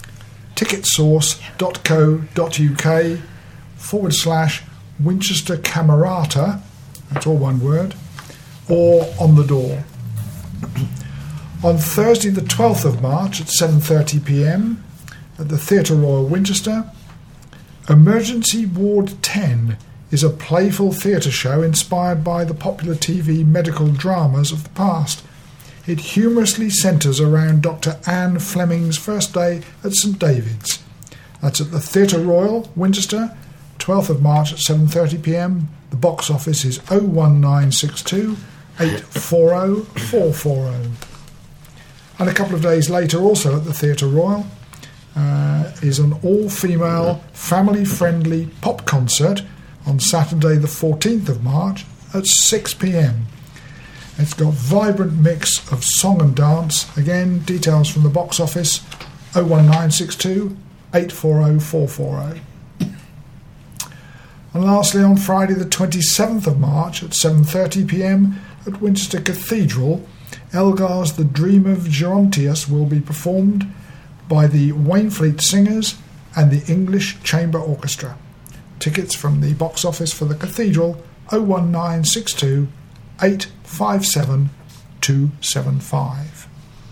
ticketsource.co.uk/Winchester Camerata, that's all one word, or on the door. On Thursday the 12th of March at 7:30 p.m, at the Theatre Royal Winchester, Emergency Ward 10 is a playful theatre show inspired by the popular TV medical dramas of the past. It humorously centres around Dr. Anne Fleming's first day at St David's. That's at the Theatre Royal, Winchester, 12th of March at 7:30 p.m. The box office is 01962 840 440. And a couple of days later, also at the Theatre Royal, is an all-female, family-friendly pop concert on Saturday the 14th of March at 6 p.m. It's got a vibrant mix of song and dance. Again, details from the box office, 01962 840 440. And lastly, on Friday the 27th of March at 7:30 p.m. at Winchester Cathedral, Elgar's The Dream of Gerontius will be performed by the Wainfleet Singers and the English Chamber Orchestra. Tickets from the box office for the Cathedral, 01962 857 275.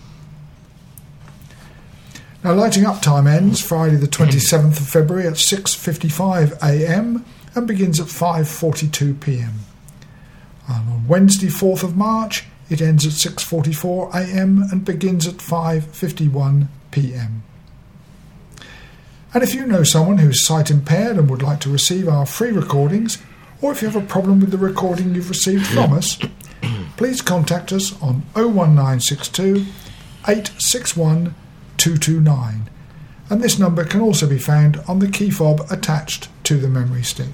Now, lighting up time ends Friday the 27th of February at 6:55 a.m. and begins at 5:42 p.m. And on Wednesday 4th of March it ends at 6:44 a.m. and begins at 5:51 p.m. And if you know someone who's sight impaired and would like to receive our free recordings, or if you have a problem with the recording you've received from us, please contact us on 01962 861 229, and this number can also be found on the key fob attached to the memory stick.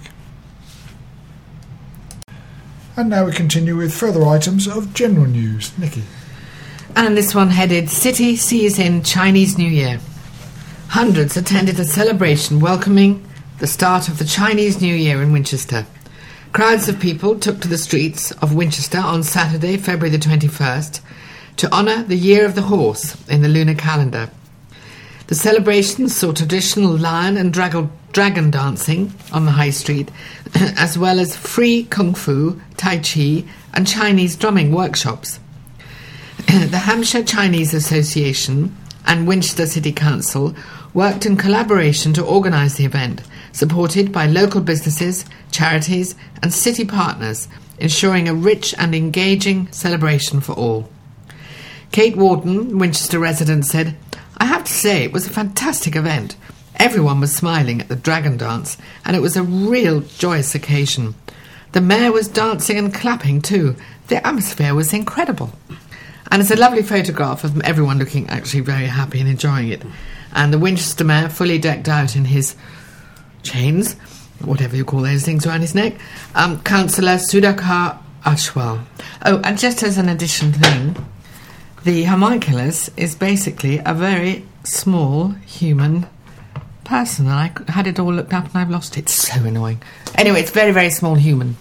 And now we continue with further items of general news. Nikki. And this one headed, City sees in Chinese New Year. Hundreds attended a celebration welcoming the start of the Chinese New Year in Winchester. Crowds of people took to the streets of Winchester on Saturday, February the 21st, to honour the Year of the Horse in the lunar calendar. The celebration saw traditional lion and dragon dancing on the high street, as well as free kung fu, tai chi and Chinese drumming workshops. The Hampshire Chinese Association and Winchester City Council worked in collaboration to organise the event, supported by local businesses, charities and city partners, ensuring a rich and engaging celebration for all. Kate Warden, Winchester resident, said, "I have to say it was a fantastic event. Everyone was smiling at the dragon dance, and it was a real joyous occasion. The mayor was dancing and clapping too. The atmosphere was incredible." And it's a lovely photograph of everyone looking actually very happy and enjoying it. And the Winchester mayor, fully decked out in his chains, whatever you call those things around his neck, Councillor Sudhakar Ashwal. Oh, and just as an additional thing, The homunculus is basically a very small human person. I had it all looked up and I've lost it. It's so annoying. Anyway, it's very, very small human.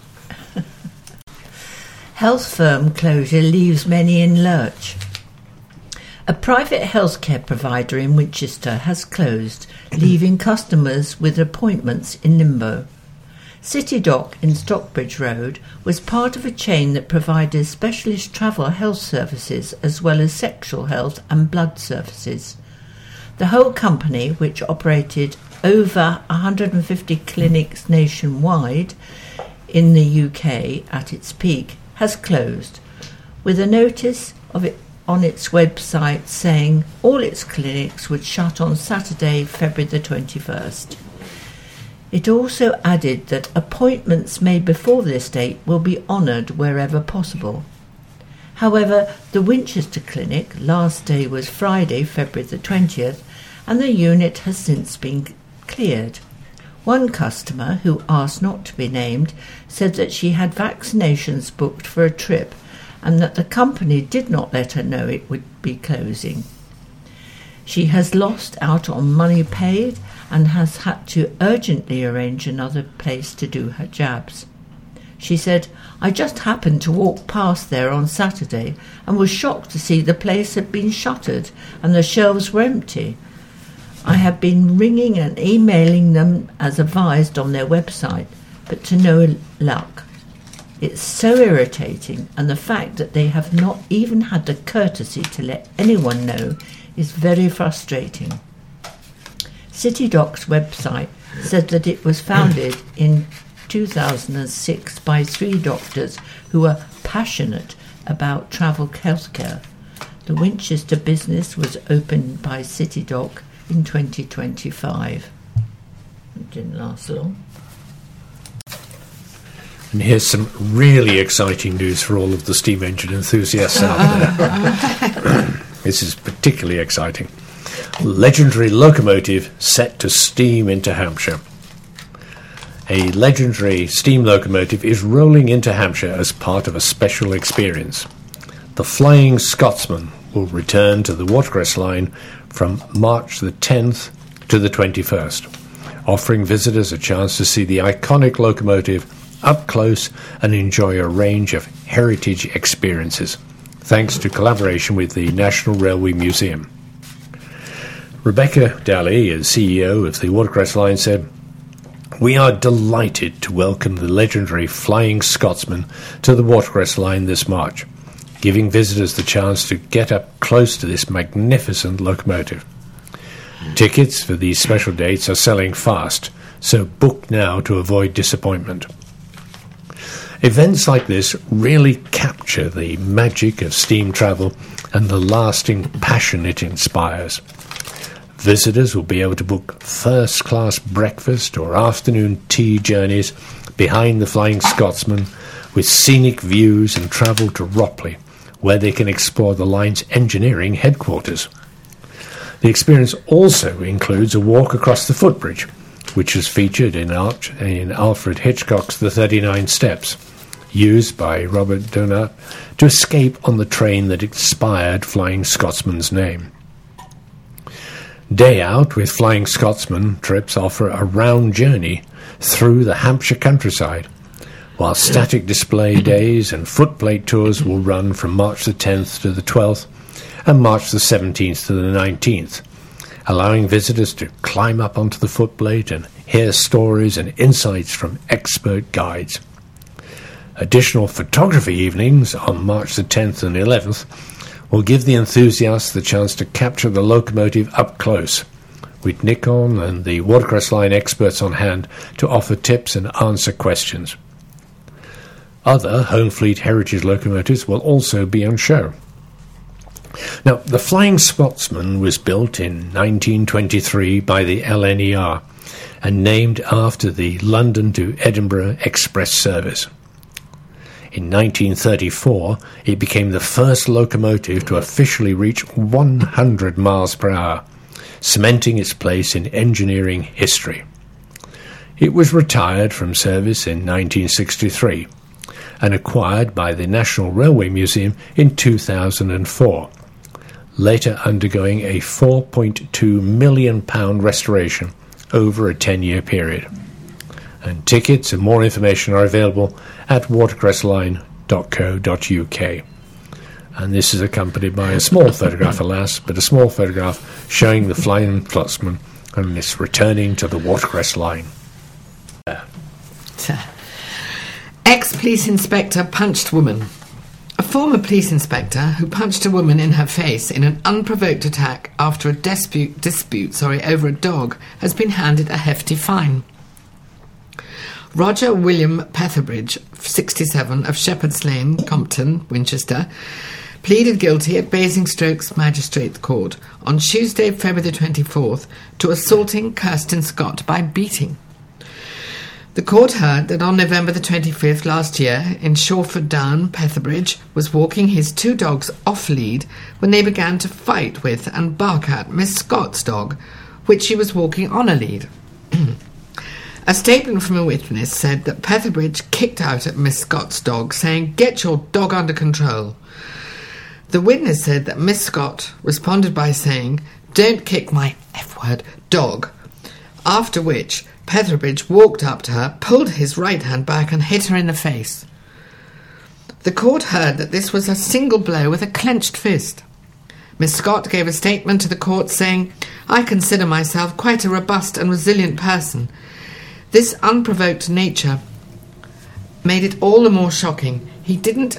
Health firm closure leaves many in lurch. A private healthcare provider in Winchester has closed, leaving customers with appointments in limbo. CityDoc in Stockbridge Road was part of a chain that provided specialist travel health services as well as sexual health and blood services. The whole company, which operated over 150 clinics nationwide in the UK at its peak, has closed, with a notice of it on its website saying all its clinics would shut on Saturday, February the 21st. It also added that appointments made before this date will be honoured wherever possible. However, the Winchester clinic last day was Friday, February the 20th, and the unit has since been cleared. One customer, who asked not to be named, said that she had vaccinations booked for a trip and that the company did not let her know it would be closing. She has lost out on money paid and has had to urgently arrange another place to do her jabs. She said, "I just happened to walk past there on Saturday and was shocked to see the place had been shuttered and the shelves were empty. I have been ringing and emailing them as advised on their website, but to no luck. It's so irritating, and the fact that they have not even had the courtesy to let anyone know is very frustrating." CityDoc's website said that it was founded in 2006 by 3 doctors who were passionate about travel healthcare. The Winchester business was opened by CityDoc in 2025. It didn't last long. And here's some really exciting news for all of the steam engine enthusiasts out there. This is particularly exciting. Legendary locomotive set to steam into Hampshire. A legendary steam locomotive is rolling into Hampshire as part of a special experience. The Flying Scotsman will return to the Watercress Line from March the 10th to the 21st, offering visitors a chance to see the iconic locomotive up close and enjoy a range of heritage experiences, thanks to collaboration with the National Railway Museum. Rebecca Daly, as CEO of the Watercress Line, said, "We are delighted to welcome the legendary Flying Scotsman to the Watercress Line this March, giving visitors the chance to get up close to this magnificent locomotive. Tickets for these special dates are selling fast, so book now to avoid disappointment." Events like this really capture the magic of steam travel and the lasting passion it inspires. Visitors will be able to book first-class breakfast or afternoon tea journeys behind the Flying Scotsman with scenic views and travel to Ropley, where they can explore the line's engineering headquarters. The experience also includes a walk across the footbridge, which is featured in Alfred Hitchcock's The 39 Steps, used by Robert Donat to escape on the train that inspired Flying Scotsman's name. Day out with Flying Scotsman trips offer a round journey through the Hampshire countryside, while static display days and footplate tours will run from March the 10th to the 12th and March the 17th to the 19th, allowing visitors to climb up onto the footplate and hear stories and insights from expert guides. Additional photography evenings on March the 10th and 11th will give the enthusiasts the chance to capture the locomotive up close, with Nikon and the Watercress Line experts on hand to offer tips and answer questions. Other Home Fleet heritage locomotives will also be on show. Now, the Flying Scotsman was built in 1923 by the LNER and named after the London to Edinburgh Express service. In 1934, it became the first locomotive to officially reach 100 miles per hour, cementing its place in engineering history. It was retired from service in 1963 and acquired by the National Railway Museum in 2004, later undergoing a £4.2 million restoration over a 10-year period. And tickets and more information are available at watercressline.co.uk. And this is accompanied by a small photograph, alas, but a small photograph showing the Flying Scotsman and this returning to the Watercress Line. Ex-police inspector punched woman. A former police inspector who punched a woman in her face in an unprovoked attack after a dispute over a dog has been handed a hefty fine. Roger William Petherbridge, 67, of Shepherd's Lane, Compton, Winchester, pleaded guilty at Basingstoke Magistrates Court on Tuesday, February the 24th, to assaulting Kirsten Scott by beating. The court heard that on November the 25th last year, in Shawford Down, Petherbridge was walking his two dogs off-lead when they began to fight with and bark at Miss Scott's dog, which she was walking on a lead. A statement from a witness said that Petherbridge kicked out at Miss Scott's dog, saying, "Get your dog under control." The witness said that Miss Scott responded by saying, "Don't kick my F-word dog," after which Petherbridge walked up to her, pulled his right hand back and hit her in the face. The court heard that this was a single blow with a clenched fist. Miss Scott gave a statement to the court saying, "I consider myself quite a robust and resilient person. This unprovoked nature made it all the more shocking. He didn't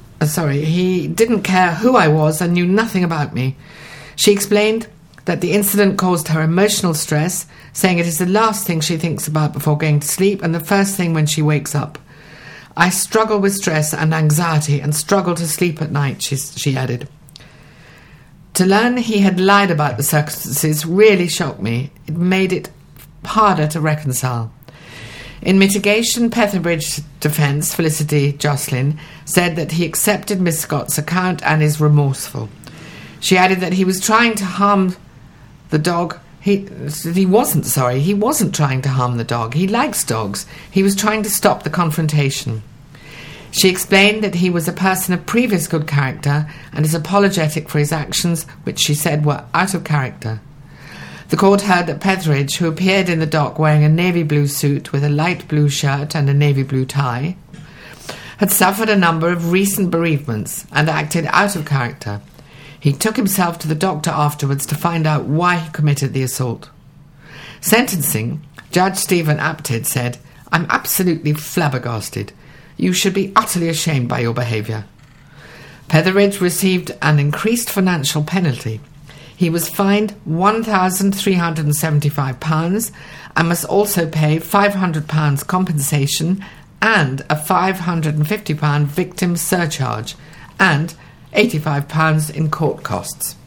care who I was and knew nothing about me." She explained that the incident caused her emotional stress, saying it is the last thing she thinks about before going to sleep and the first thing when she wakes up. "I struggle with stress and anxiety and struggle to sleep at night," she added. To learn he had lied about the circumstances really shocked me. It made it harder to reconcile. In mitigation, Petherbridge's defence, Felicity Jocelyn, said that he accepted Miss Scott's account and is remorseful. She added that he was trying to harm the dog. He wasn't trying to harm the dog. He likes dogs. He was trying to stop the confrontation. She explained that he was a person of previous good character and is apologetic for his actions, which she said were out of character. The court heard that Petherbridge, who appeared in the dock wearing a navy blue suit with a light blue shirt and a navy blue tie, had suffered a number of recent bereavements and acted out of character. He took himself to the doctor afterwards to find out why he committed the assault. Sentencing, Judge Stephen Apted said, "I'm absolutely flabbergasted. You should be utterly ashamed by your behaviour." Petherbridge received an increased financial penalty. He was fined £1,375 and must also pay £500 compensation and a £550 victim surcharge and £85 in court costs.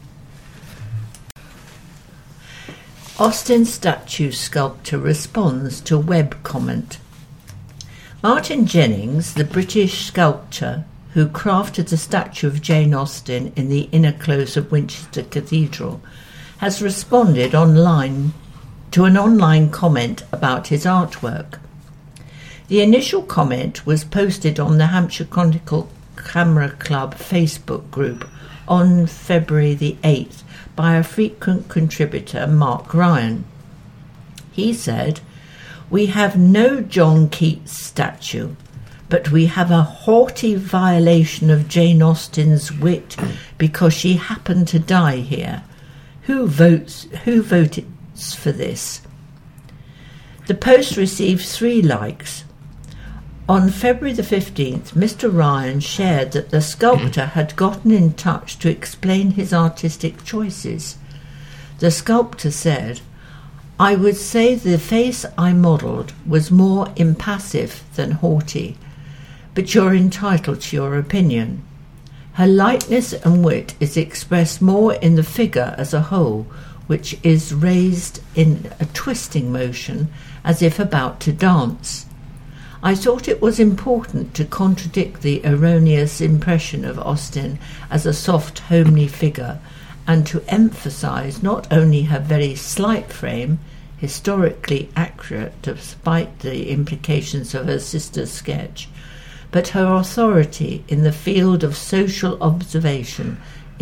Austin statue sculptor responds to web comment. Martin Jennings, the British sculptor who crafted the statue of Jane Austen in the inner close of Winchester Cathedral, has responded online to an online comment about his artwork. The initial comment was posted on the Hampshire Chronicle Camera Club Facebook group on February the 8th by a frequent contributor, Mark Ryan. He said, "We have no John Keats statue, but we have a haughty violation of Jane Austen's wit because she happened to die here. Who voted for this?" The post received 3 likes. On February the 15th, Mr. Ryan shared that the sculptor had gotten in touch to explain his artistic choices. The sculptor said, "I would say the face I modelled was more impassive than haughty, but you're entitled to your opinion. Her lightness and wit is expressed more in the figure as a whole, which is raised in a twisting motion as if about to dance. I thought it was important to contradict the erroneous impression of Austen as a soft, homely figure, and to emphasise not only her very slight frame, historically accurate despite the implications of her sister's sketch, but her authority in the field of social observation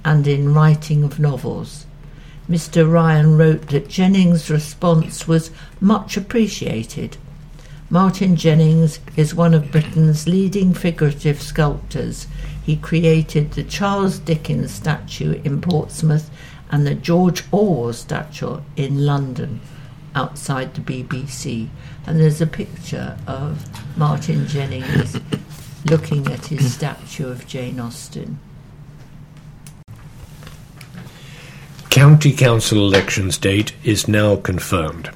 and in writing of novels. Mr. Ryan wrote that Jennings' response was much appreciated. Martin Jennings is one of Britain's leading figurative sculptors. He created the Charles Dickens statue in Portsmouth and the George Orwell statue in London, outside the BBC. And there's a picture of Martin Jennings looking at his statue of Jane Austen. County Council elections date is now confirmed.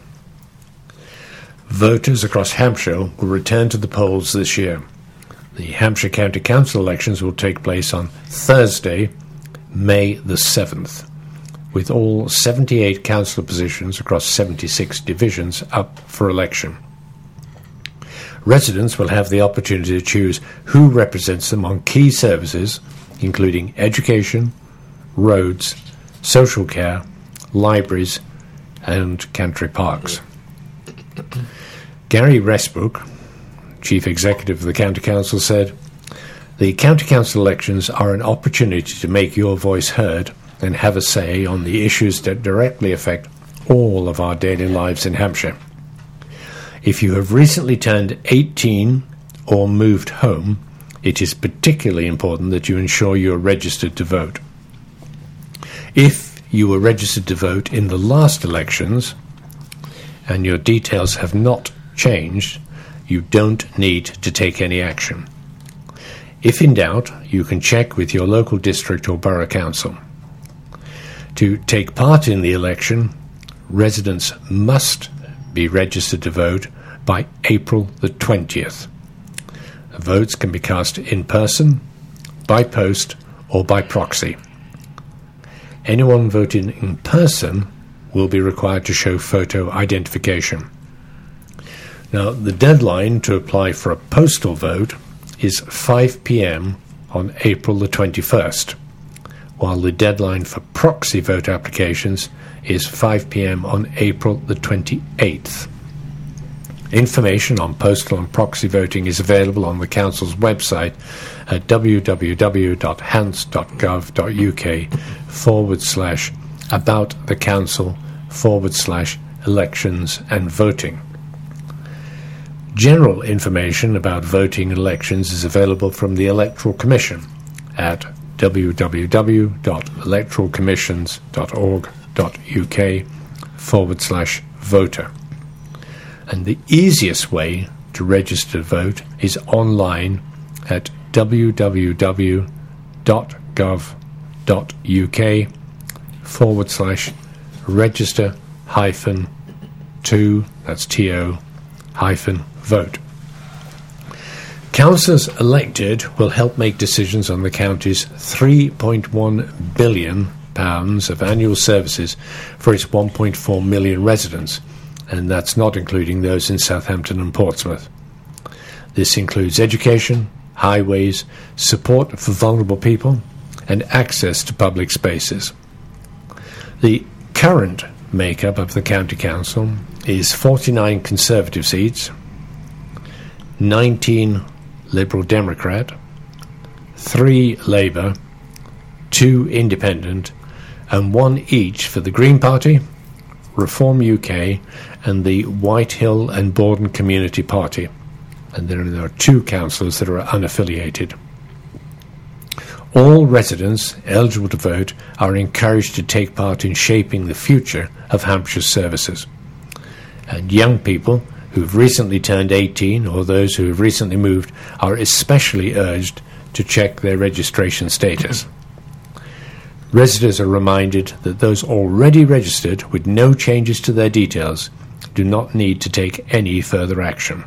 Voters across Hampshire will return to the polls this year. The Hampshire County Council elections will take place on Thursday, May the 7th, with all 78 councillor positions across 76 divisions up for election. Residents will have the opportunity to choose who represents them on key services, including education, roads, social care, libraries and country parks. Gary Resbrook, Chief Executive of the County Council, said, "The County Council elections are an opportunity to make your voice heard and have a say on the issues that directly affect all of our daily lives in Hampshire. If you have recently turned 18 or moved home, it is particularly important that you ensure you are registered to vote. If you were registered to vote in the last elections and your details have not changed, you don't need to take any action. If in doubt, you can check with your local district or borough council. To take part in the election, residents must be registered to vote by April the 20th. Votes can be cast in person, by post, or by proxy. Anyone voting in person will be required to show photo identification. Now, the deadline to apply for a postal vote is 5 p.m. on April the 21st, while the deadline for proxy vote applications is 5 p.m. on April the 28th. Information on postal and proxy voting is available on the Council's website at www.hants.gov.uk/about-the-council/elections and voting. General information about voting and elections is available from the Electoral Commission at www.electoralcommissions.org.uk/voter. And the easiest way to register to vote is online at www.gov.uk/register-to, that's TO-vote. Councillors elected will help make decisions on the county's £3.1 billion of annual services for its 1.4 million residents, and that's not including those in Southampton and Portsmouth. This includes education, highways, support for vulnerable people, and access to public spaces. The current makeup of the County Council is 49 Conservative seats, 19 Liberal Democrat, 3 Labour, 2 Independent, and 1 each for the Green Party, Reform UK, and the Whitehill and Borden Community Party. And then there are 2 councillors that are unaffiliated. All residents eligible to vote are encouraged to take part in shaping the future of Hampshire's services. And young people who have recently turned 18 or those who have recently moved are especially urged to check their registration status. Residents are reminded that those already registered with no changes to their details do not need to take any further action.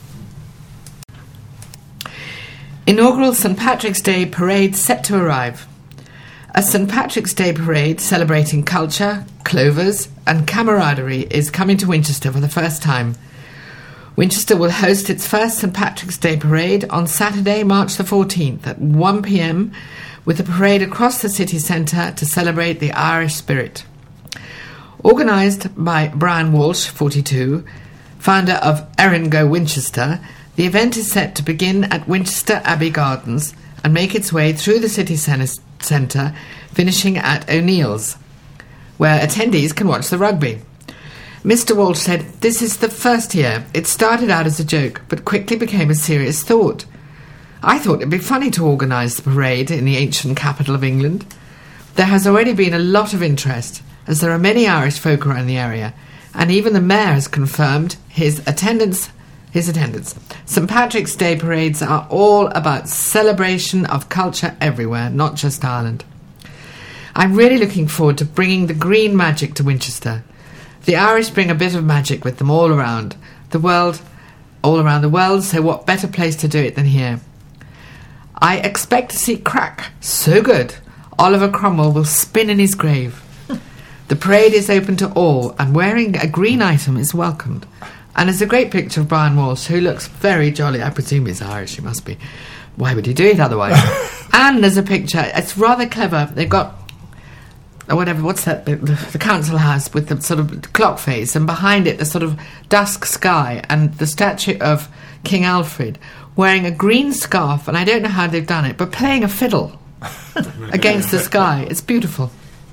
Inaugural St Patrick's Day parade set to arrive. A St Patrick's Day parade celebrating culture, clovers and camaraderie is coming to Winchester for the first time. Winchester will host its first St Patrick's Day parade on Saturday, March the 14th at 1 p.m, with a parade across the city centre to celebrate the Irish spirit. Organised by Brian Walsh, 42, founder of Erin Go Winchester, the event is set to begin at Winchester Abbey Gardens and make its way through the city centre, finishing at O'Neill's, where attendees can watch the rugby. Mr. Walsh said, "This is the first year. It started out as a joke, but quickly became a serious thought. I thought it'd be funny to organise the parade in the ancient capital of England. There has already been a lot of interest, as there are many Irish folk around the area, and even the mayor has confirmed his attendance. St. Patrick's Day parades are all about celebration of culture everywhere, not just Ireland. I'm really looking forward to bringing the green magic to Winchester. The Irish bring a bit of magic with them all around the world, so what better place to do it than here? I expect to see crack so good Oliver Cromwell will spin in his grave. The parade is open to all, and wearing a green item is welcomed. And there's a great picture of Brian Walsh, who looks very jolly. I presume he's Irish, he must be. Why would he do it otherwise? And there's a picture, it's rather clever. They've got, what's that, the council house with the sort of clock face, and behind it the sort of dusk sky, and the statue of King Alfred wearing a green scarf, and I don't know how they've done it, but playing a fiddle against the sky. It's beautiful.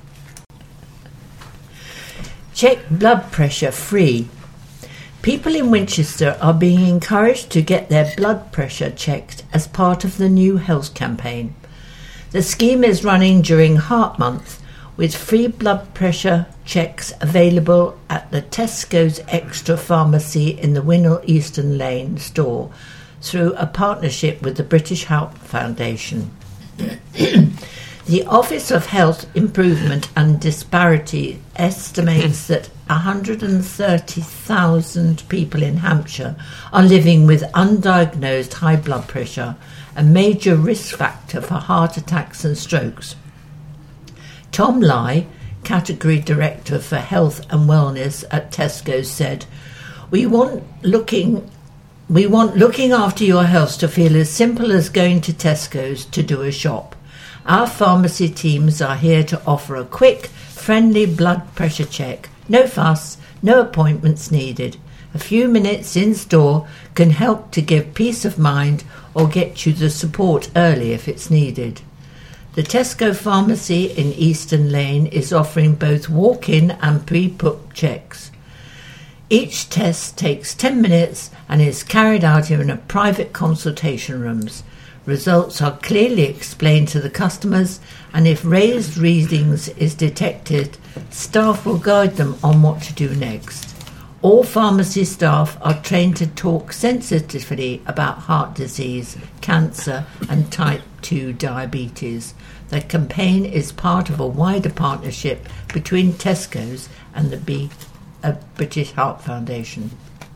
Check blood pressure free. People in Winchester are being encouraged to get their blood pressure checked as part of the new health campaign. The scheme is running during Heart Month, with free blood pressure checks available at the Tesco's Extra Pharmacy in the Winnell Eastern Lane store through a partnership with the British Heart Foundation. The Office of Health Improvement and Disparity estimates that 130,000 people in Hampshire are living with undiagnosed high blood pressure, a major risk factor for heart attacks and strokes. Tom Lai, Category Director for Health and Wellness at Tesco's, said, We want looking after your health to feel as simple as going to Tesco's to do a shop. Our pharmacy teams are here to offer a quick, friendly blood pressure check. No fuss, no appointments needed. A few minutes in store can help to give peace of mind or get you the support early if it's needed. The Tesco pharmacy in Eastern Lane is offering both walk-in and pre-booked checks. Each test takes 10 minutes and is carried out in a private consultation rooms. Results are clearly explained to the customers, and if raised readings is detected, staff will guide them on what to do next. All pharmacy staff are trained to talk sensitively about heart disease, cancer and type 2 diabetes. The campaign is part of a wider partnership between Tesco's and the British Heart Foundation.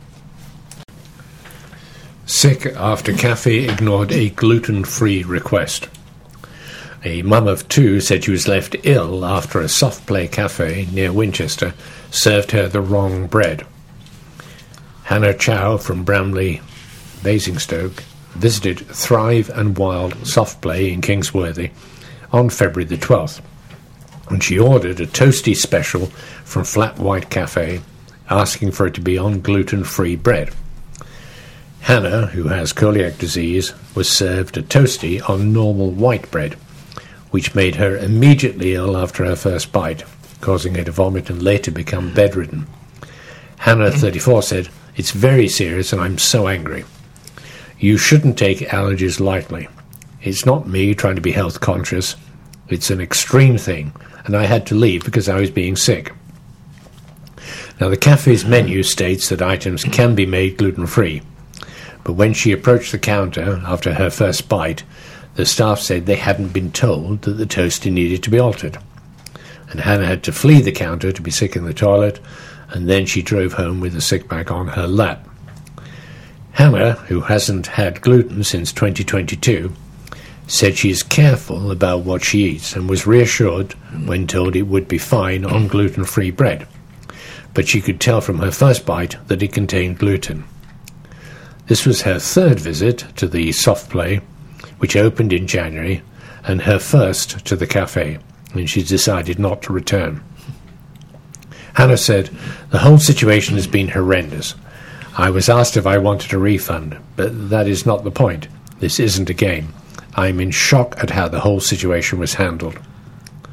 Sick after cafe ignored a gluten-free request. A mum of two said she was left ill after a soft play cafe near Winchester served her the wrong bread. Hannah Chow from Bramley, Basingstoke, visited Thrive and Wild Soft Play in Kingsworthy on February the 12th, and she ordered a toasty special from Flat White Cafe, asking for it to be on gluten-free bread. Hannah, who has celiac disease, was served a toasty on normal white bread, which made her immediately ill after her first bite, causing her to vomit and later become bedridden. Hannah, 34, said, "It's very serious and I'm so angry. You shouldn't take allergies lightly. It's not me trying to be health conscious. It's an extreme thing, and I had to leave because I was being sick." Now, the cafe's menu states that items can be made gluten-free, but when she approached the counter after her first bite, the staff said they hadn't been told that the toasty needed to be altered. And Hannah had to flee the counter to be sick in the toilet, and then she drove home with the sick bag on her lap. Hannah, who hasn't had gluten since 2022, said she is careful about what she eats and was reassured when told it would be fine on gluten-free bread. But she could tell from her first bite that it contained gluten. This was her third visit to the soft play, which opened in January, and her first to the cafe, and she decided not to return. Hannah said, "The whole situation has been horrendous. I was asked if I wanted a refund, but that is not the point. This isn't a game. I'm in shock at how the whole situation was handled."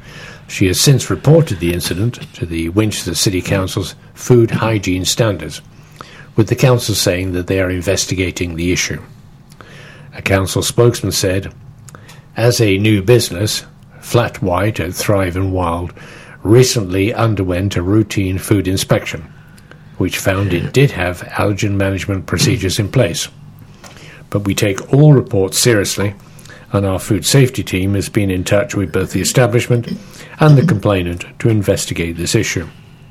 She has since reported the incident to the Winchester City Council's food hygiene standards, with the council saying that they are investigating the issue. A council spokesman said, "As a new business, Flat White at Thrive and Wild recently underwent a routine food inspection, which found it did have allergen management procedures in place. But we take all reports seriously, and our food safety team has been in touch with both the establishment and the complainant to investigate this issue."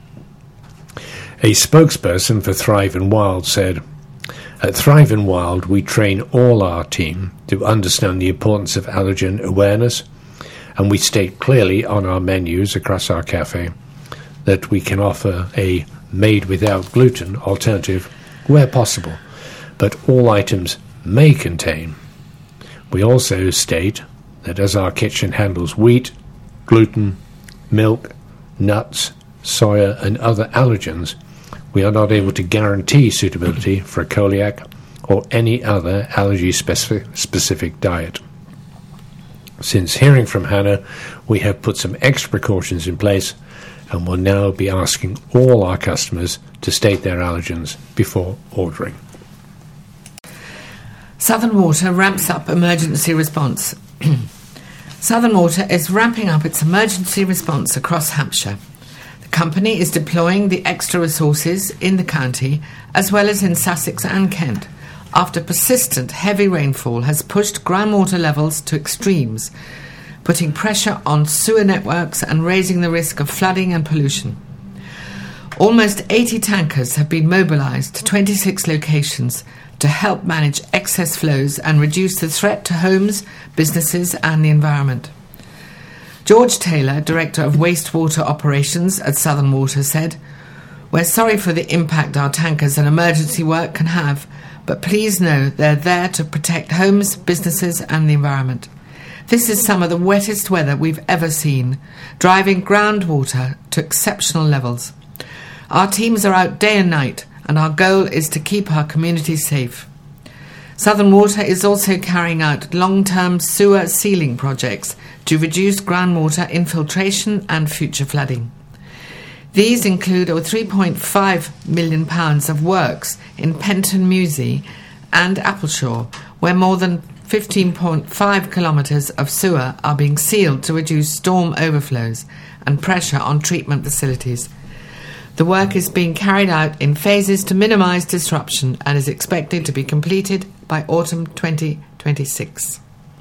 A spokesperson for Thrive and Wild said, "At Thrive and Wild, we train all our team to understand the importance of allergen awareness, and we state clearly on our menus across our cafe that we can offer a made without gluten alternative where possible, but all items may contain. We also state that as our kitchen handles wheat, gluten, milk, nuts, soya and other allergens, we are not able to guarantee suitability for a celiac or any other allergy-specific diet. Since hearing from Hannah, we have put some extra precautions in place and will now be asking all our customers to state their allergens before ordering." Southern Water ramps up emergency response. Southern Water is ramping up its emergency response across Hampshire. The company is deploying the extra resources in the county as well as in Sussex and Kent after persistent heavy rainfall has pushed groundwater levels to extremes, putting pressure on sewer networks and raising the risk of flooding and pollution. Almost 80 tankers have been mobilised to 26 locations to help manage excess flows and reduce the threat to homes, businesses and the environment. George Taylor, Director of Wastewater Operations at Southern Water, said, "We're sorry for the impact our tankers and emergency work can have, but please know they're there to protect homes, businesses and the environment. This is some of the wettest weather we've ever seen, driving groundwater to exceptional levels. Our teams are out day and night, and our goal is to keep our communities safe." Southern Water is also carrying out long-term sewer sealing projects to reduce groundwater infiltration and future flooding. These include over £3.5 million of works in Penton Musey and Appleshaw, where more than 15.5 kilometres of sewer are being sealed to reduce storm overflows and pressure on treatment facilities. The work is being carried out in phases to minimise disruption and is expected to be completed by autumn 2026.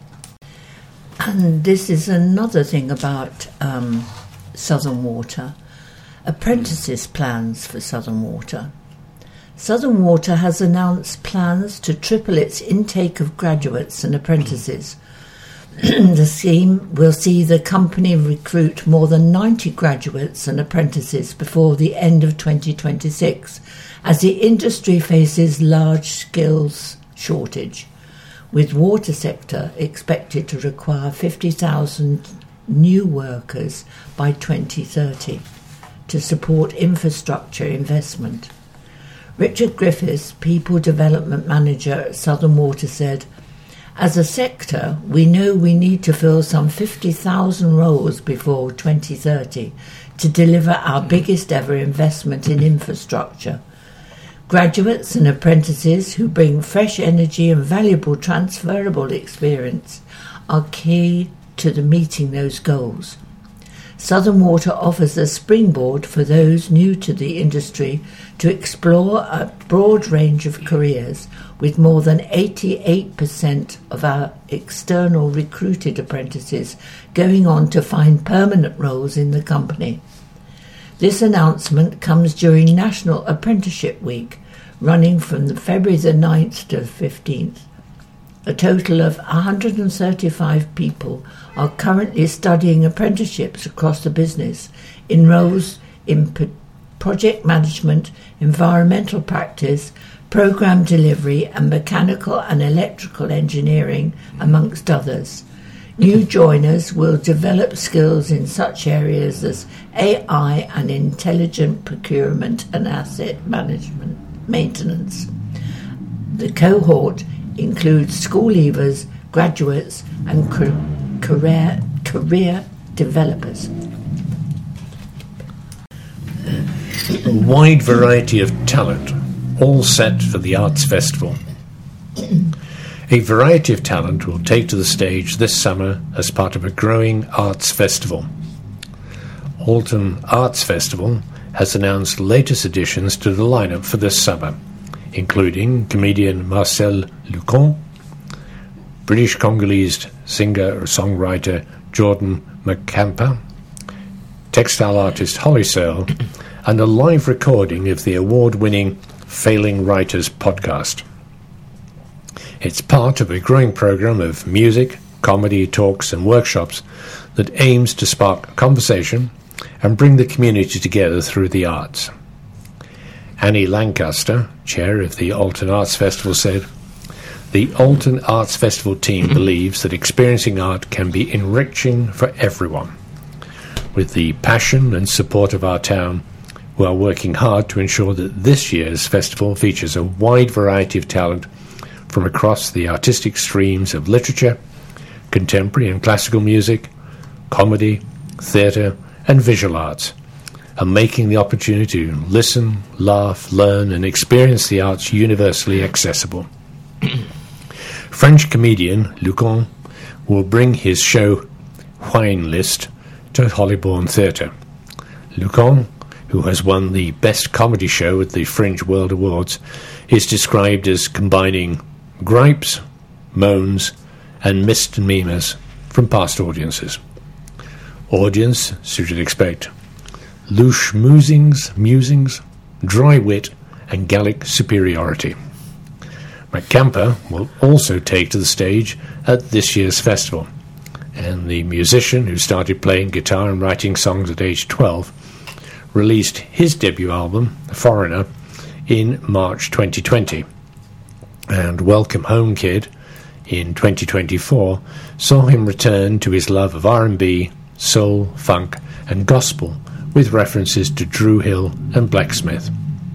And this is another thing about Southern Water. Apprentices plans for Southern Water. Southern Water has announced plans to triple its intake of graduates and apprentices. The scheme will see the company recruit more than 90 graduates and apprentices before the end of 2026, as the industry faces large skills shortage, with water sector expected to require 50,000 new workers by 2030 to support infrastructure investment. Richard Griffiths, People Development Manager at Southern Water, said, "As a sector, we know we need to fill some 50,000 roles before 2030 to deliver our biggest ever investment in infrastructure. Graduates and apprentices who bring fresh energy and valuable transferable experience are key to meeting those goals. Southern Water offers a springboard for those new to the industry to explore a broad range of careers, with more than 88% of our external recruited apprentices going on to find permanent roles in the company. This announcement comes during National Apprenticeship Week, running from February the 9th to 15th. A total of 135 people are currently studying apprenticeships across the business in roles in project management, environmental practice, program delivery and mechanical and electrical engineering, amongst others. New joiners will develop skills in such areas as AI and intelligent procurement and asset management maintenance. The cohort includes school leavers, graduates and career developers. A wide variety of talent, all set for the Arts Festival. A variety of talent will take to the stage this summer as part of a growing arts festival. Alton Arts Festival has announced latest additions to the lineup for this summer, including comedian Marcel Lucon, British-Congolese singer-songwriter Jordan McCampa, textile artist Holly Searle, and a live recording of the award-winning Failing Writers podcast. It's part of a growing programme of music, comedy, talks and workshops that aims to spark conversation and bring the community together through the arts. Annie Lancaster, chair of the Alton Arts Festival, said, "The Alton Arts Festival team believes that experiencing art can be enriching for everyone. With the passion and support of our town, we are working hard to ensure that this year's festival features a wide variety of talent from across the artistic streams of literature, contemporary and classical music, comedy, theatre and visual arts, and making the opportunity to listen, laugh, learn and experience the arts universally accessible." French comedian Lucon will bring his show Wine List to Hollybourne Theatre. Lucon, who has won the Best Comedy Show at the Fringe World Awards, is described as combining gripes, moans and misdemeanors from past audiences. Audience, as you should expect, louche musings, dry wit and Gallic superiority. McCampa will also take to the stage at this year's festival, and the musician who started playing guitar and writing songs at age 12 released his debut album, Foreigner, in March 2020, and Welcome Home Kid in 2024 saw him return to his love of R&B, soul, funk and gospel with references to Drew Hill and Blacksmith.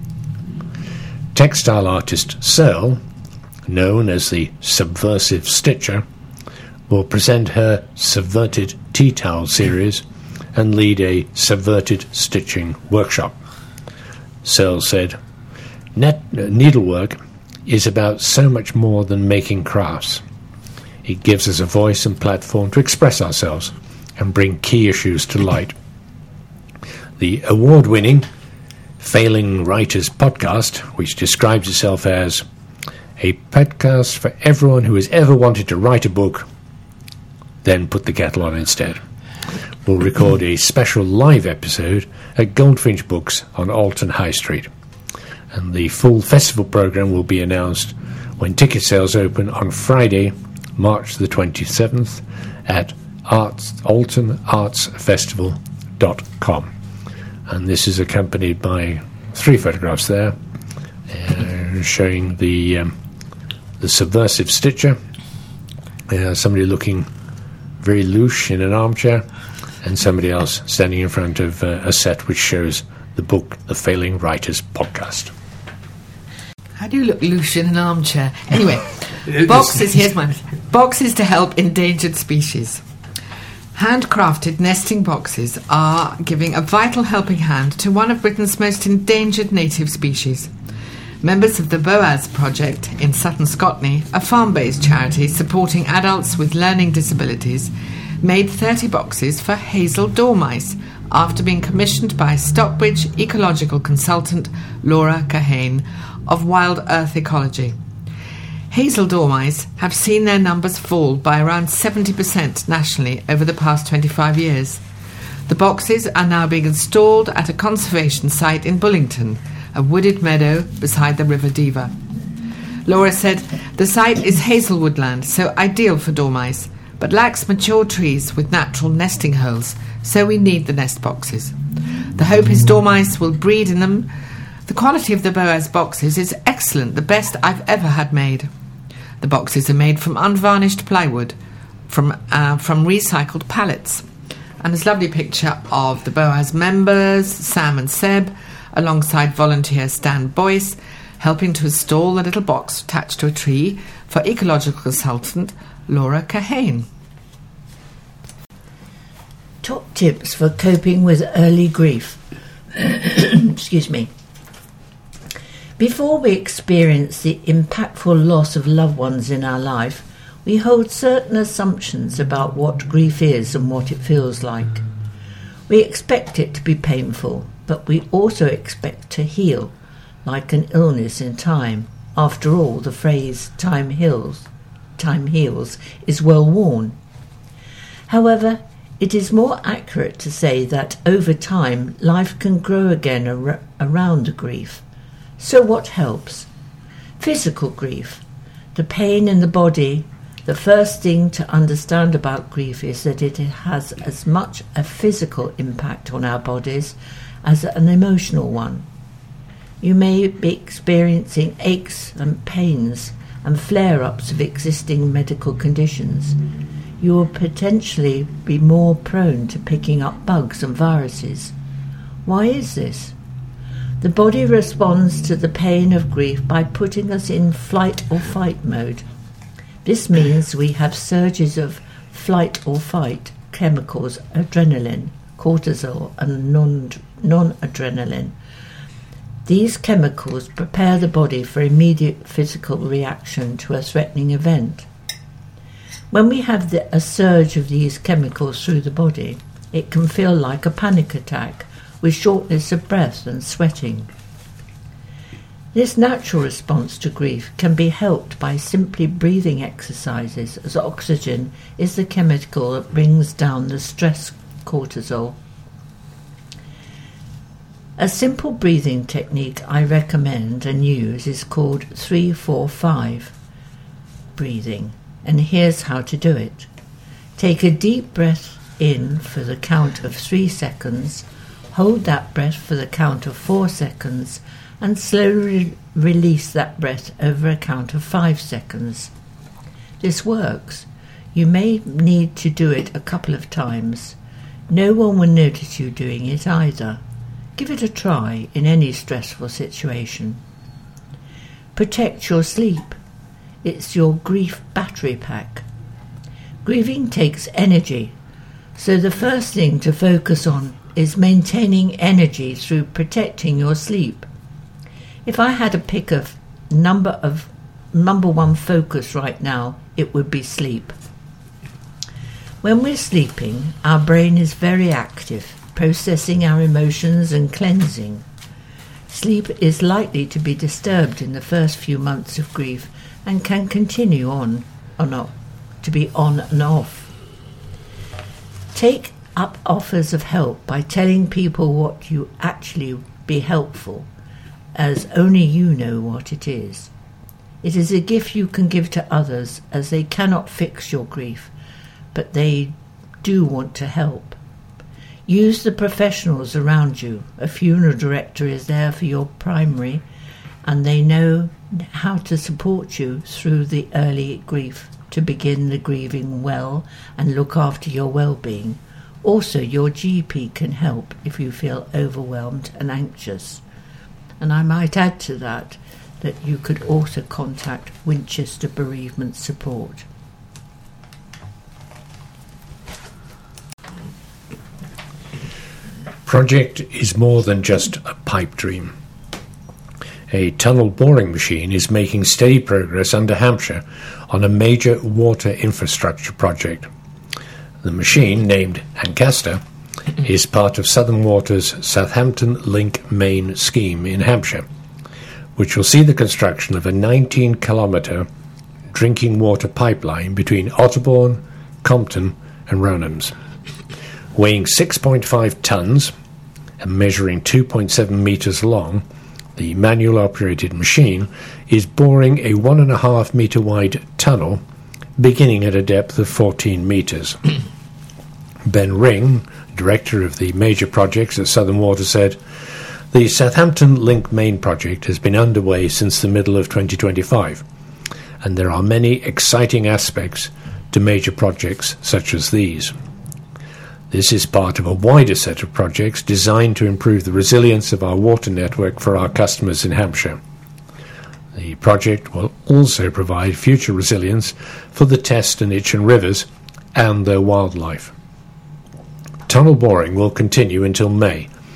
Textile artist Searle, known as the Subversive Stitcher, will present her Subverted Tea Towel series and lead a Subverted Stitching workshop. Searle said, "Needlework is about so much more than making crafts. It gives us a voice and platform to express ourselves and bring key issues to light." The award-winning Failing Writers podcast, which describes itself as a podcast for everyone who has ever wanted to write a book, then put the kettle on instead, will record a special live episode at Goldfinch Books on Alton High Street. And the full festival programme will be announced when ticket sales open on Friday, March the 27th at altonartsfestival.com. And this is accompanied by 3 photographs there showing the Subversive Stitcher, somebody looking very louche in an armchair, and somebody else standing in front of a set which shows the book The Failing Writers podcast. How do you look louche in an armchair? Anyway, boxes, here's mine. Boxes to help endangered species. Handcrafted nesting boxes are giving a vital helping hand to one of Britain's most endangered native species. Members of the Boaz Project in Sutton Scotney, a farm-based charity supporting adults with learning disabilities, made 30 boxes for hazel dormice after being commissioned by Stockbridge ecological consultant Laura Kahane of Wild Earth Ecology. Hazel dormice have seen their numbers fall by around 70% nationally over the past 25 years. The boxes are now being installed at a conservation site in Bullington, a wooded meadow beside the River Deva. Laura said, "The site is hazel woodland, so ideal for dormice, but lacks mature trees with natural nesting holes, so we need the nest boxes. The hope is dormice will breed in them. The quality of the Boaz boxes is excellent, the best I've ever had made. The boxes are made from unvarnished plywood, from recycled pallets." And there's a lovely picture of the Boaz members, Sam and Seb, alongside volunteer Stan Boyce, helping to install the little box attached to a tree for ecological consultant Laura Kahane. Top tips for coping with early grief. Excuse me. Before we experience the impactful loss of loved ones in our life, we hold certain assumptions about what grief is and what it feels like. We expect it to be painful, but we also expect to heal, like an illness in time. After all, the phrase time heals is well worn. However, it is more accurate to say that over time, life can grow again around the grief. So what helps? Physical grief. The pain in the body. The first thing to understand about grief is that it has as much a physical impact on our bodies as an emotional one. You may be experiencing aches and pains and flare-ups of existing medical conditions. You will potentially be more prone to picking up bugs and viruses. Why is this? The body responds to the pain of grief by putting us in flight or fight mode. This means we have surges of flight or fight chemicals, adrenaline, cortisol and non-adrenaline. These chemicals prepare the body for immediate physical reaction to a threatening event. When we have a surge of these chemicals through the body, it can feel like a panic attack with shortness of breath and sweating. This natural response to grief can be helped by simply breathing exercises, as oxygen is the chemical that brings down the stress cortisol. A simple breathing technique I recommend and use is called 3-4-5 breathing, and here's how to do it. Take a deep breath in for the count of 3 seconds, hold that breath for the count of 4 seconds, and slowly release that breath over a count of 5 seconds. This works. You may need to do it a couple of times. No one will notice you doing it either. Give it a try in any stressful situation. Protect your sleep. It's your grief battery pack. Grieving takes energy, so the first thing to focus on is maintaining energy through protecting your sleep. If I had to pick a number one focus right now, it would be sleep. When we're sleeping, our brain is very active, processing our emotions and cleansing. Sleep is likely to be disturbed in the first few months of grief and can continue on and off. Take up offers of help by telling people what you actually be helpful, as only you know what it is. It is a gift you can give to others, as they cannot fix your grief, but they do want to help. Use the professionals around you. A funeral director is there for your primary, and they know how to support you through the early grief to begin the grieving well and look after your well-being. Also, your GP can help if you feel overwhelmed and anxious. And I might add to that you could also contact Winchester Bereavement Support. Project is more than just a pipe dream. A tunnel boring machine is making steady progress under Hampshire on a major water infrastructure project. The machine, named Ancaster, is part of Southern Water's Southampton Link Main scheme in Hampshire, which will see the construction of a 19-kilometre drinking water pipeline between Otterbourne, Compton and Rownhams. Weighing 6.5 tonnes and measuring 2.7 metres long, the manual-operated machine is boring a 1.5 metre wide tunnel beginning at a depth of 14 metres. Ben Ring, director of the major projects at Southern Water, said, "The Southampton Link Main project has been underway since the middle of 2025, and there are many exciting aspects to major projects such as these. This is part of a wider set of projects designed to improve the resilience of our water network for our customers in Hampshire. The project will also provide future resilience for the Test and Itchen rivers and their wildlife. Tunnel boring will continue until May,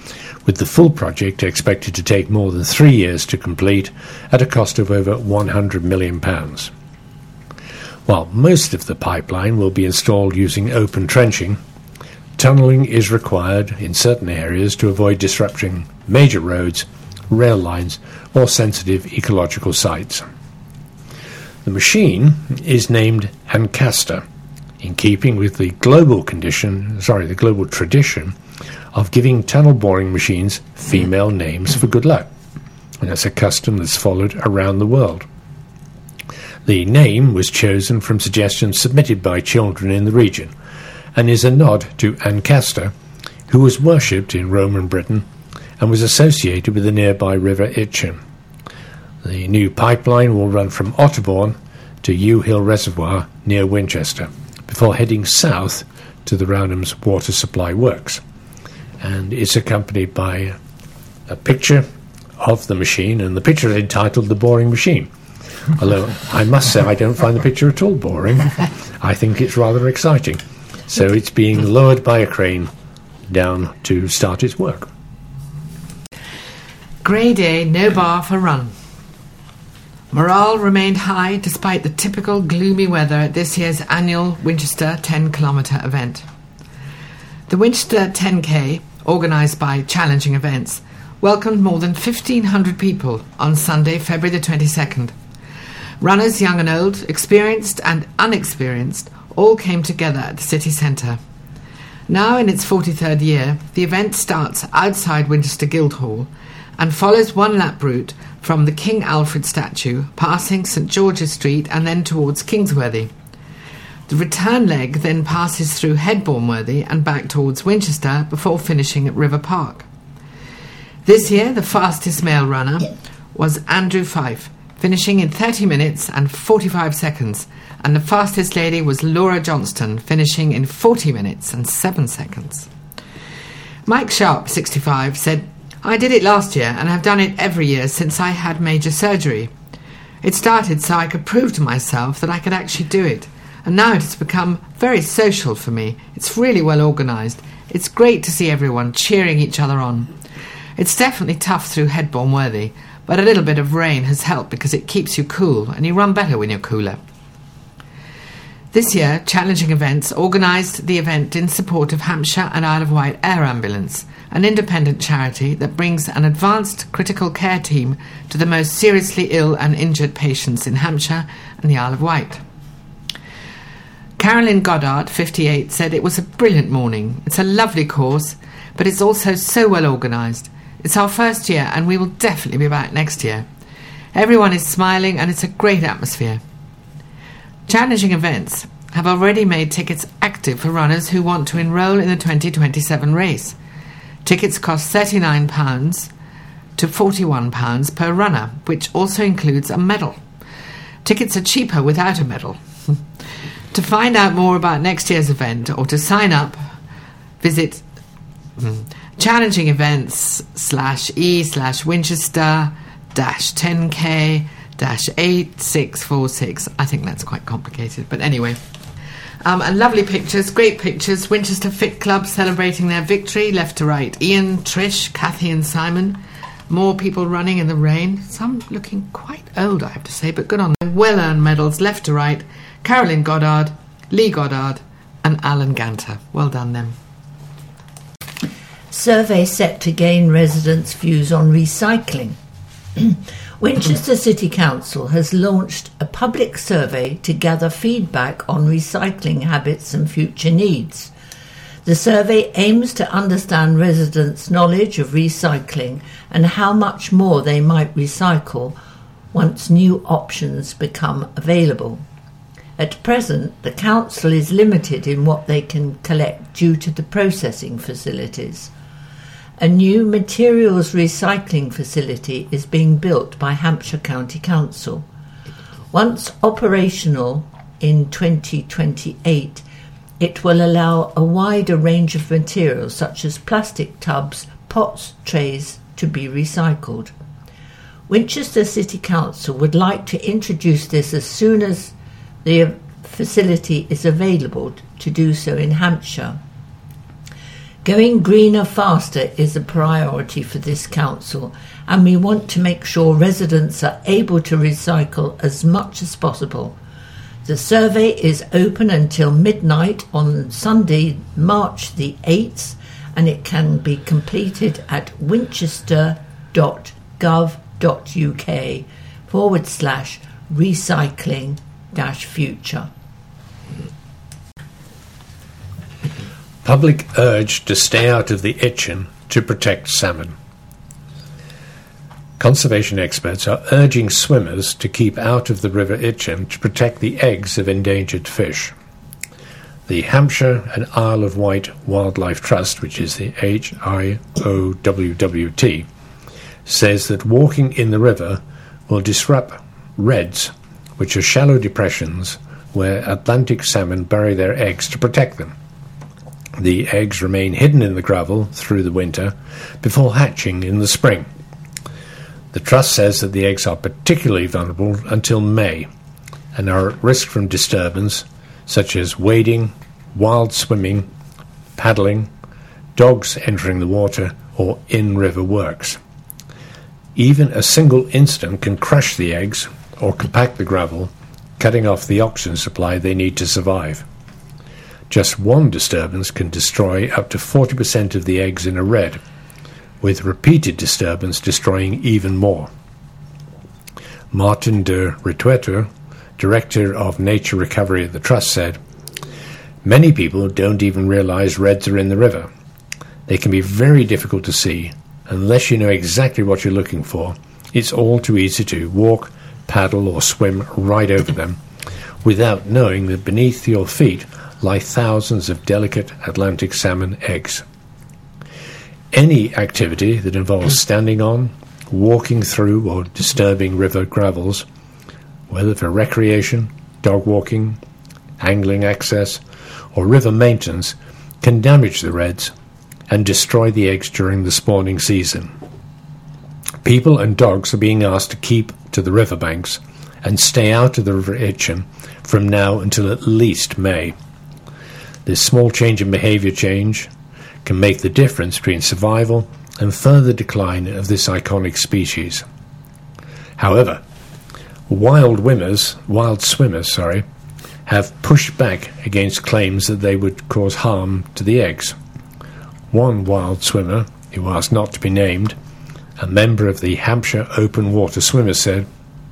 with the full project expected to take more than 3 years to complete at a cost of over £100 million. While most of the pipeline will be installed using open trenching, tunnelling is required in certain areas to avoid disrupting major roads, rail lines or sensitive ecological sites. The machine is named Ancaster, in keeping with the global tradition of giving tunnel boring machines female names for good luck, and that's a custom that's followed around the world. The name was chosen from suggestions submitted by children in the region, and is a nod to Ancaster, who was worshipped in Roman Britain and was associated with the nearby river Itchen. The new pipeline will run from Otterbourne to Yew Hill Reservoir near Winchester, before heading south to the Roundham's water supply works. And it's accompanied by a picture of the machine, and the picture is entitled The Boring Machine. Although I must say I don't find the picture at all boring. I think it's rather exciting. So it's being lowered by a crane down to start its work. Grey day, no bar for run. Morale remained high despite the typical gloomy weather at this year's annual Winchester 10-kilometre event. The Winchester 10K, organised by Challenging Events, welcomed more than 1,500 people on Sunday, February the 22nd. Runners young and old, experienced and unexperienced, all came together at the city centre. Now in its 43rd year, the event starts outside Winchester Guildhall and follows one lap route from the King Alfred statue, passing St George's Street and then towards Kingsworthy. The return leg then passes through Headbourneworthy and back towards Winchester before finishing at River Park. This year, the fastest male runner was Andrew Fife, finishing in 30 minutes and 45 seconds, and the fastest lady was Laura Johnston, finishing in 40 minutes and 7 seconds. Mike Sharp, 65, said, "I did it last year and have done it every year since I had major surgery. It started so I could prove to myself that I could actually do it, and now it has become very social for me. It's really well organised. It's great to see everyone cheering each other on. It's definitely tough through Headbourneworthy, but a little bit of rain has helped because it keeps you cool, and you run better when you're cooler." This year, Challenging Events organised the event in support of Hampshire and Isle of Wight Air Ambulance, an independent charity that brings an advanced critical care team to the most seriously ill and injured patients in Hampshire and the Isle of Wight. Carolyn Goddard, 58, said it was a brilliant morning. It's a lovely course, but it's also so well organised. It's our first year and we will definitely be back next year. Everyone is smiling and it's a great atmosphere. Challenging Events have already made tickets active for runners who want to enrol in the 2027 race. Tickets cost £39 to £41 per runner, which also includes a medal. Tickets are cheaper without a medal. To find out more about next year's event or to sign up, visit challengingevents/e/Winchester-10K-8646. I think that's quite complicated, but anyway. And lovely pictures, great pictures. Winchester Fit Club celebrating their victory, left to right. Ian, Trish, Kathy and Simon. More people running in the rain. Some looking quite old, I have to say, but good on them. Well-earned medals, left to right. Carolyn Goddard, Lee Goddard and Alan Ganter. Well done them. Survey set to gain residents' views on recycling. Winchester City Council has launched a public survey to gather feedback on recycling habits and future needs. The survey aims to understand residents' knowledge of recycling and how much more they might recycle once new options become available. At present, the council is limited in what they can collect due to the processing facilities. A new materials recycling facility is being built by Hampshire County Council. Once operational in 2028, it will allow a wider range of materials such as plastic tubs, pots, trays to be recycled. Winchester City Council would like to introduce this as soon as the facility is available to do so in Hampshire. Going greener faster is a priority for this council, and we want to make sure residents are able to recycle as much as possible. The survey is open until midnight on Sunday, March the 8th, and it can be completed at winchester.gov.uk/recycling-future. Public urged to stay out of the Itchen to protect salmon. Conservation experts are urging swimmers to keep out of the River Itchen to protect the eggs of endangered fish. The Hampshire and Isle of Wight Wildlife Trust, which is the HIOWWT, says that walking in the river will disrupt redds, which are shallow depressions where Atlantic salmon bury their eggs to protect them. The eggs remain hidden in the gravel through the winter before hatching in the spring. The Trust says that the eggs are particularly vulnerable until May and are at risk from disturbance such as wading, wild swimming, paddling, dogs entering the water, or in-river works. Even a single incident can crush the eggs or compact the gravel, cutting off the oxygen supply they need to survive. Just one disturbance can destroy up to 40% of the eggs in a redd, with repeated disturbance destroying even more. Martin de Retwetter, Director of Nature Recovery at the Trust, said, "Many people don't even realise redds are in the river. They can be very difficult to see. Unless you know exactly what you're looking for, it's all too easy to walk, paddle or swim right over them without knowing that beneath your feet lie thousands of delicate Atlantic salmon eggs." Any activity that involves standing on, walking through or disturbing river gravels, whether for recreation, dog walking, angling access, or river maintenance, can damage the redds and destroy the eggs during the spawning season. People and dogs are being asked to keep to the riverbanks and stay out of the River Itchen from now until at least May. This small change in behaviour can make the difference between survival and further decline of this iconic species. However, wild swimmers have pushed back against claims that they would cause harm to the eggs. One wild swimmer, who asked not to be named, a member of the Hampshire Open Water Swimmers, said,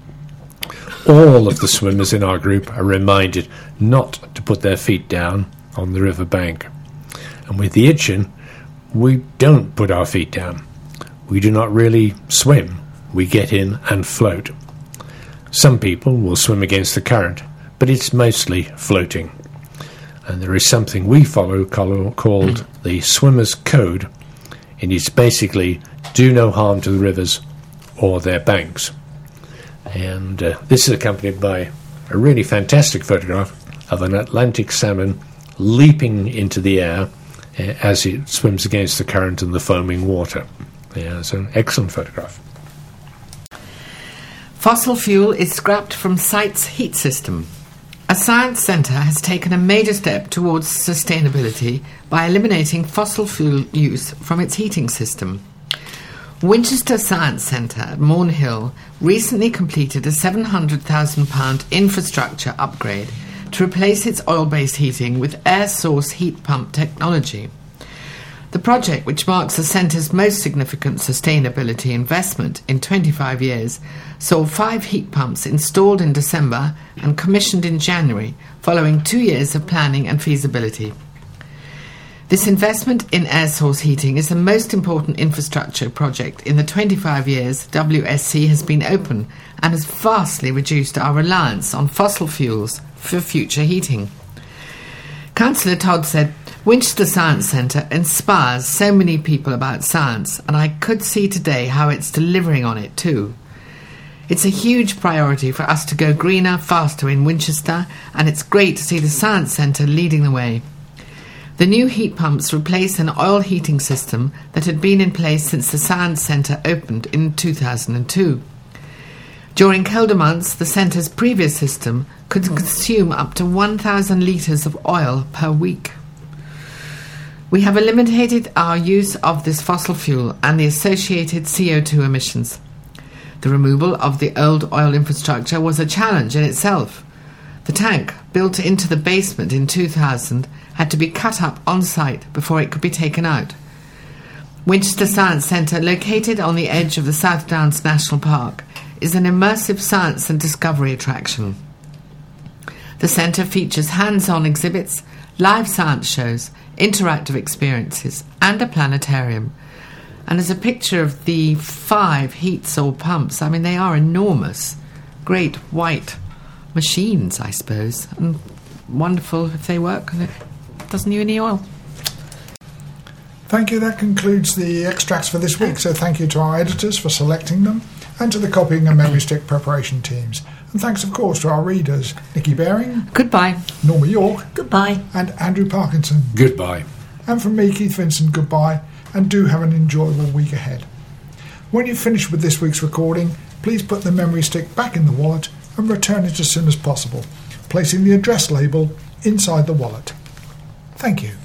"All of the swimmers in our group are reminded not to put their feet down on the river bank. And with the Itchen, we don't put our feet down. We do not really swim. We get in and float. Some people will swim against the current, but it's mostly floating. And there is something we follow called the Swimmer's Code, and it's basically do no harm to the rivers or their banks." And this is accompanied by a really fantastic photograph of an Atlantic salmon leaping into the air as it swims against the current and the foaming water. Yeah, it's an excellent photograph. Fossil fuel is scrapped from site's heat system. A science centre has taken a major step towards sustainability by eliminating fossil fuel use from its heating system. Winchester Science Centre at Mornhill recently completed a £700,000 infrastructure upgrade to replace its oil-based heating with air source heat pump technology. The project, which marks the centre's most significant sustainability investment in 25 years, saw 5 heat pumps installed in December and commissioned in January, following 2 years of planning and feasibility. This investment in air source heating is the most important infrastructure project in the 25 years WSC has been open and has vastly reduced our reliance on fossil fuels for future heating. Councillor Todd said, "Winchester Science Centre inspires so many people about science, and I could see today how it's delivering on it too. It's a huge priority for us to go greener faster in Winchester, and it's great to see the Science Centre leading the way. The new heat pumps replace an oil heating system that had been in place since the Science Centre opened in 2002. During colder months, the centre's previous system could consume up to 1,000 litres of oil per week." We have eliminated our use of this fossil fuel and the associated CO2 emissions. The removal of the old oil infrastructure was a challenge in itself. The tank, built into the basement in 2000, had to be cut up on site before it could be taken out. Winchester Science Centre, located on the edge of the South Downs National Park, is an immersive science and discovery attraction. The centre features hands-on exhibits, live science shows, interactive experiences, and a planetarium. And there's a picture of the 5 heat solar pumps. I mean, they are enormous. Great white machines, I suppose. And wonderful if they work and it doesn't use any oil. Thank you. That concludes the extracts for this week. So thank you to our editors for selecting them and to the copying and memory stick preparation teams. And thanks, of course, to our readers, Nikki Baring, Goodbye. Norma York, Goodbye. and Andrew Parkinson. Goodbye. And from me, Keith Vincent, goodbye, and do have an enjoyable week ahead. When you've finished with this week's recording, please put the memory stick back in the wallet and return it as soon as possible, placing the address label inside the wallet. Thank you.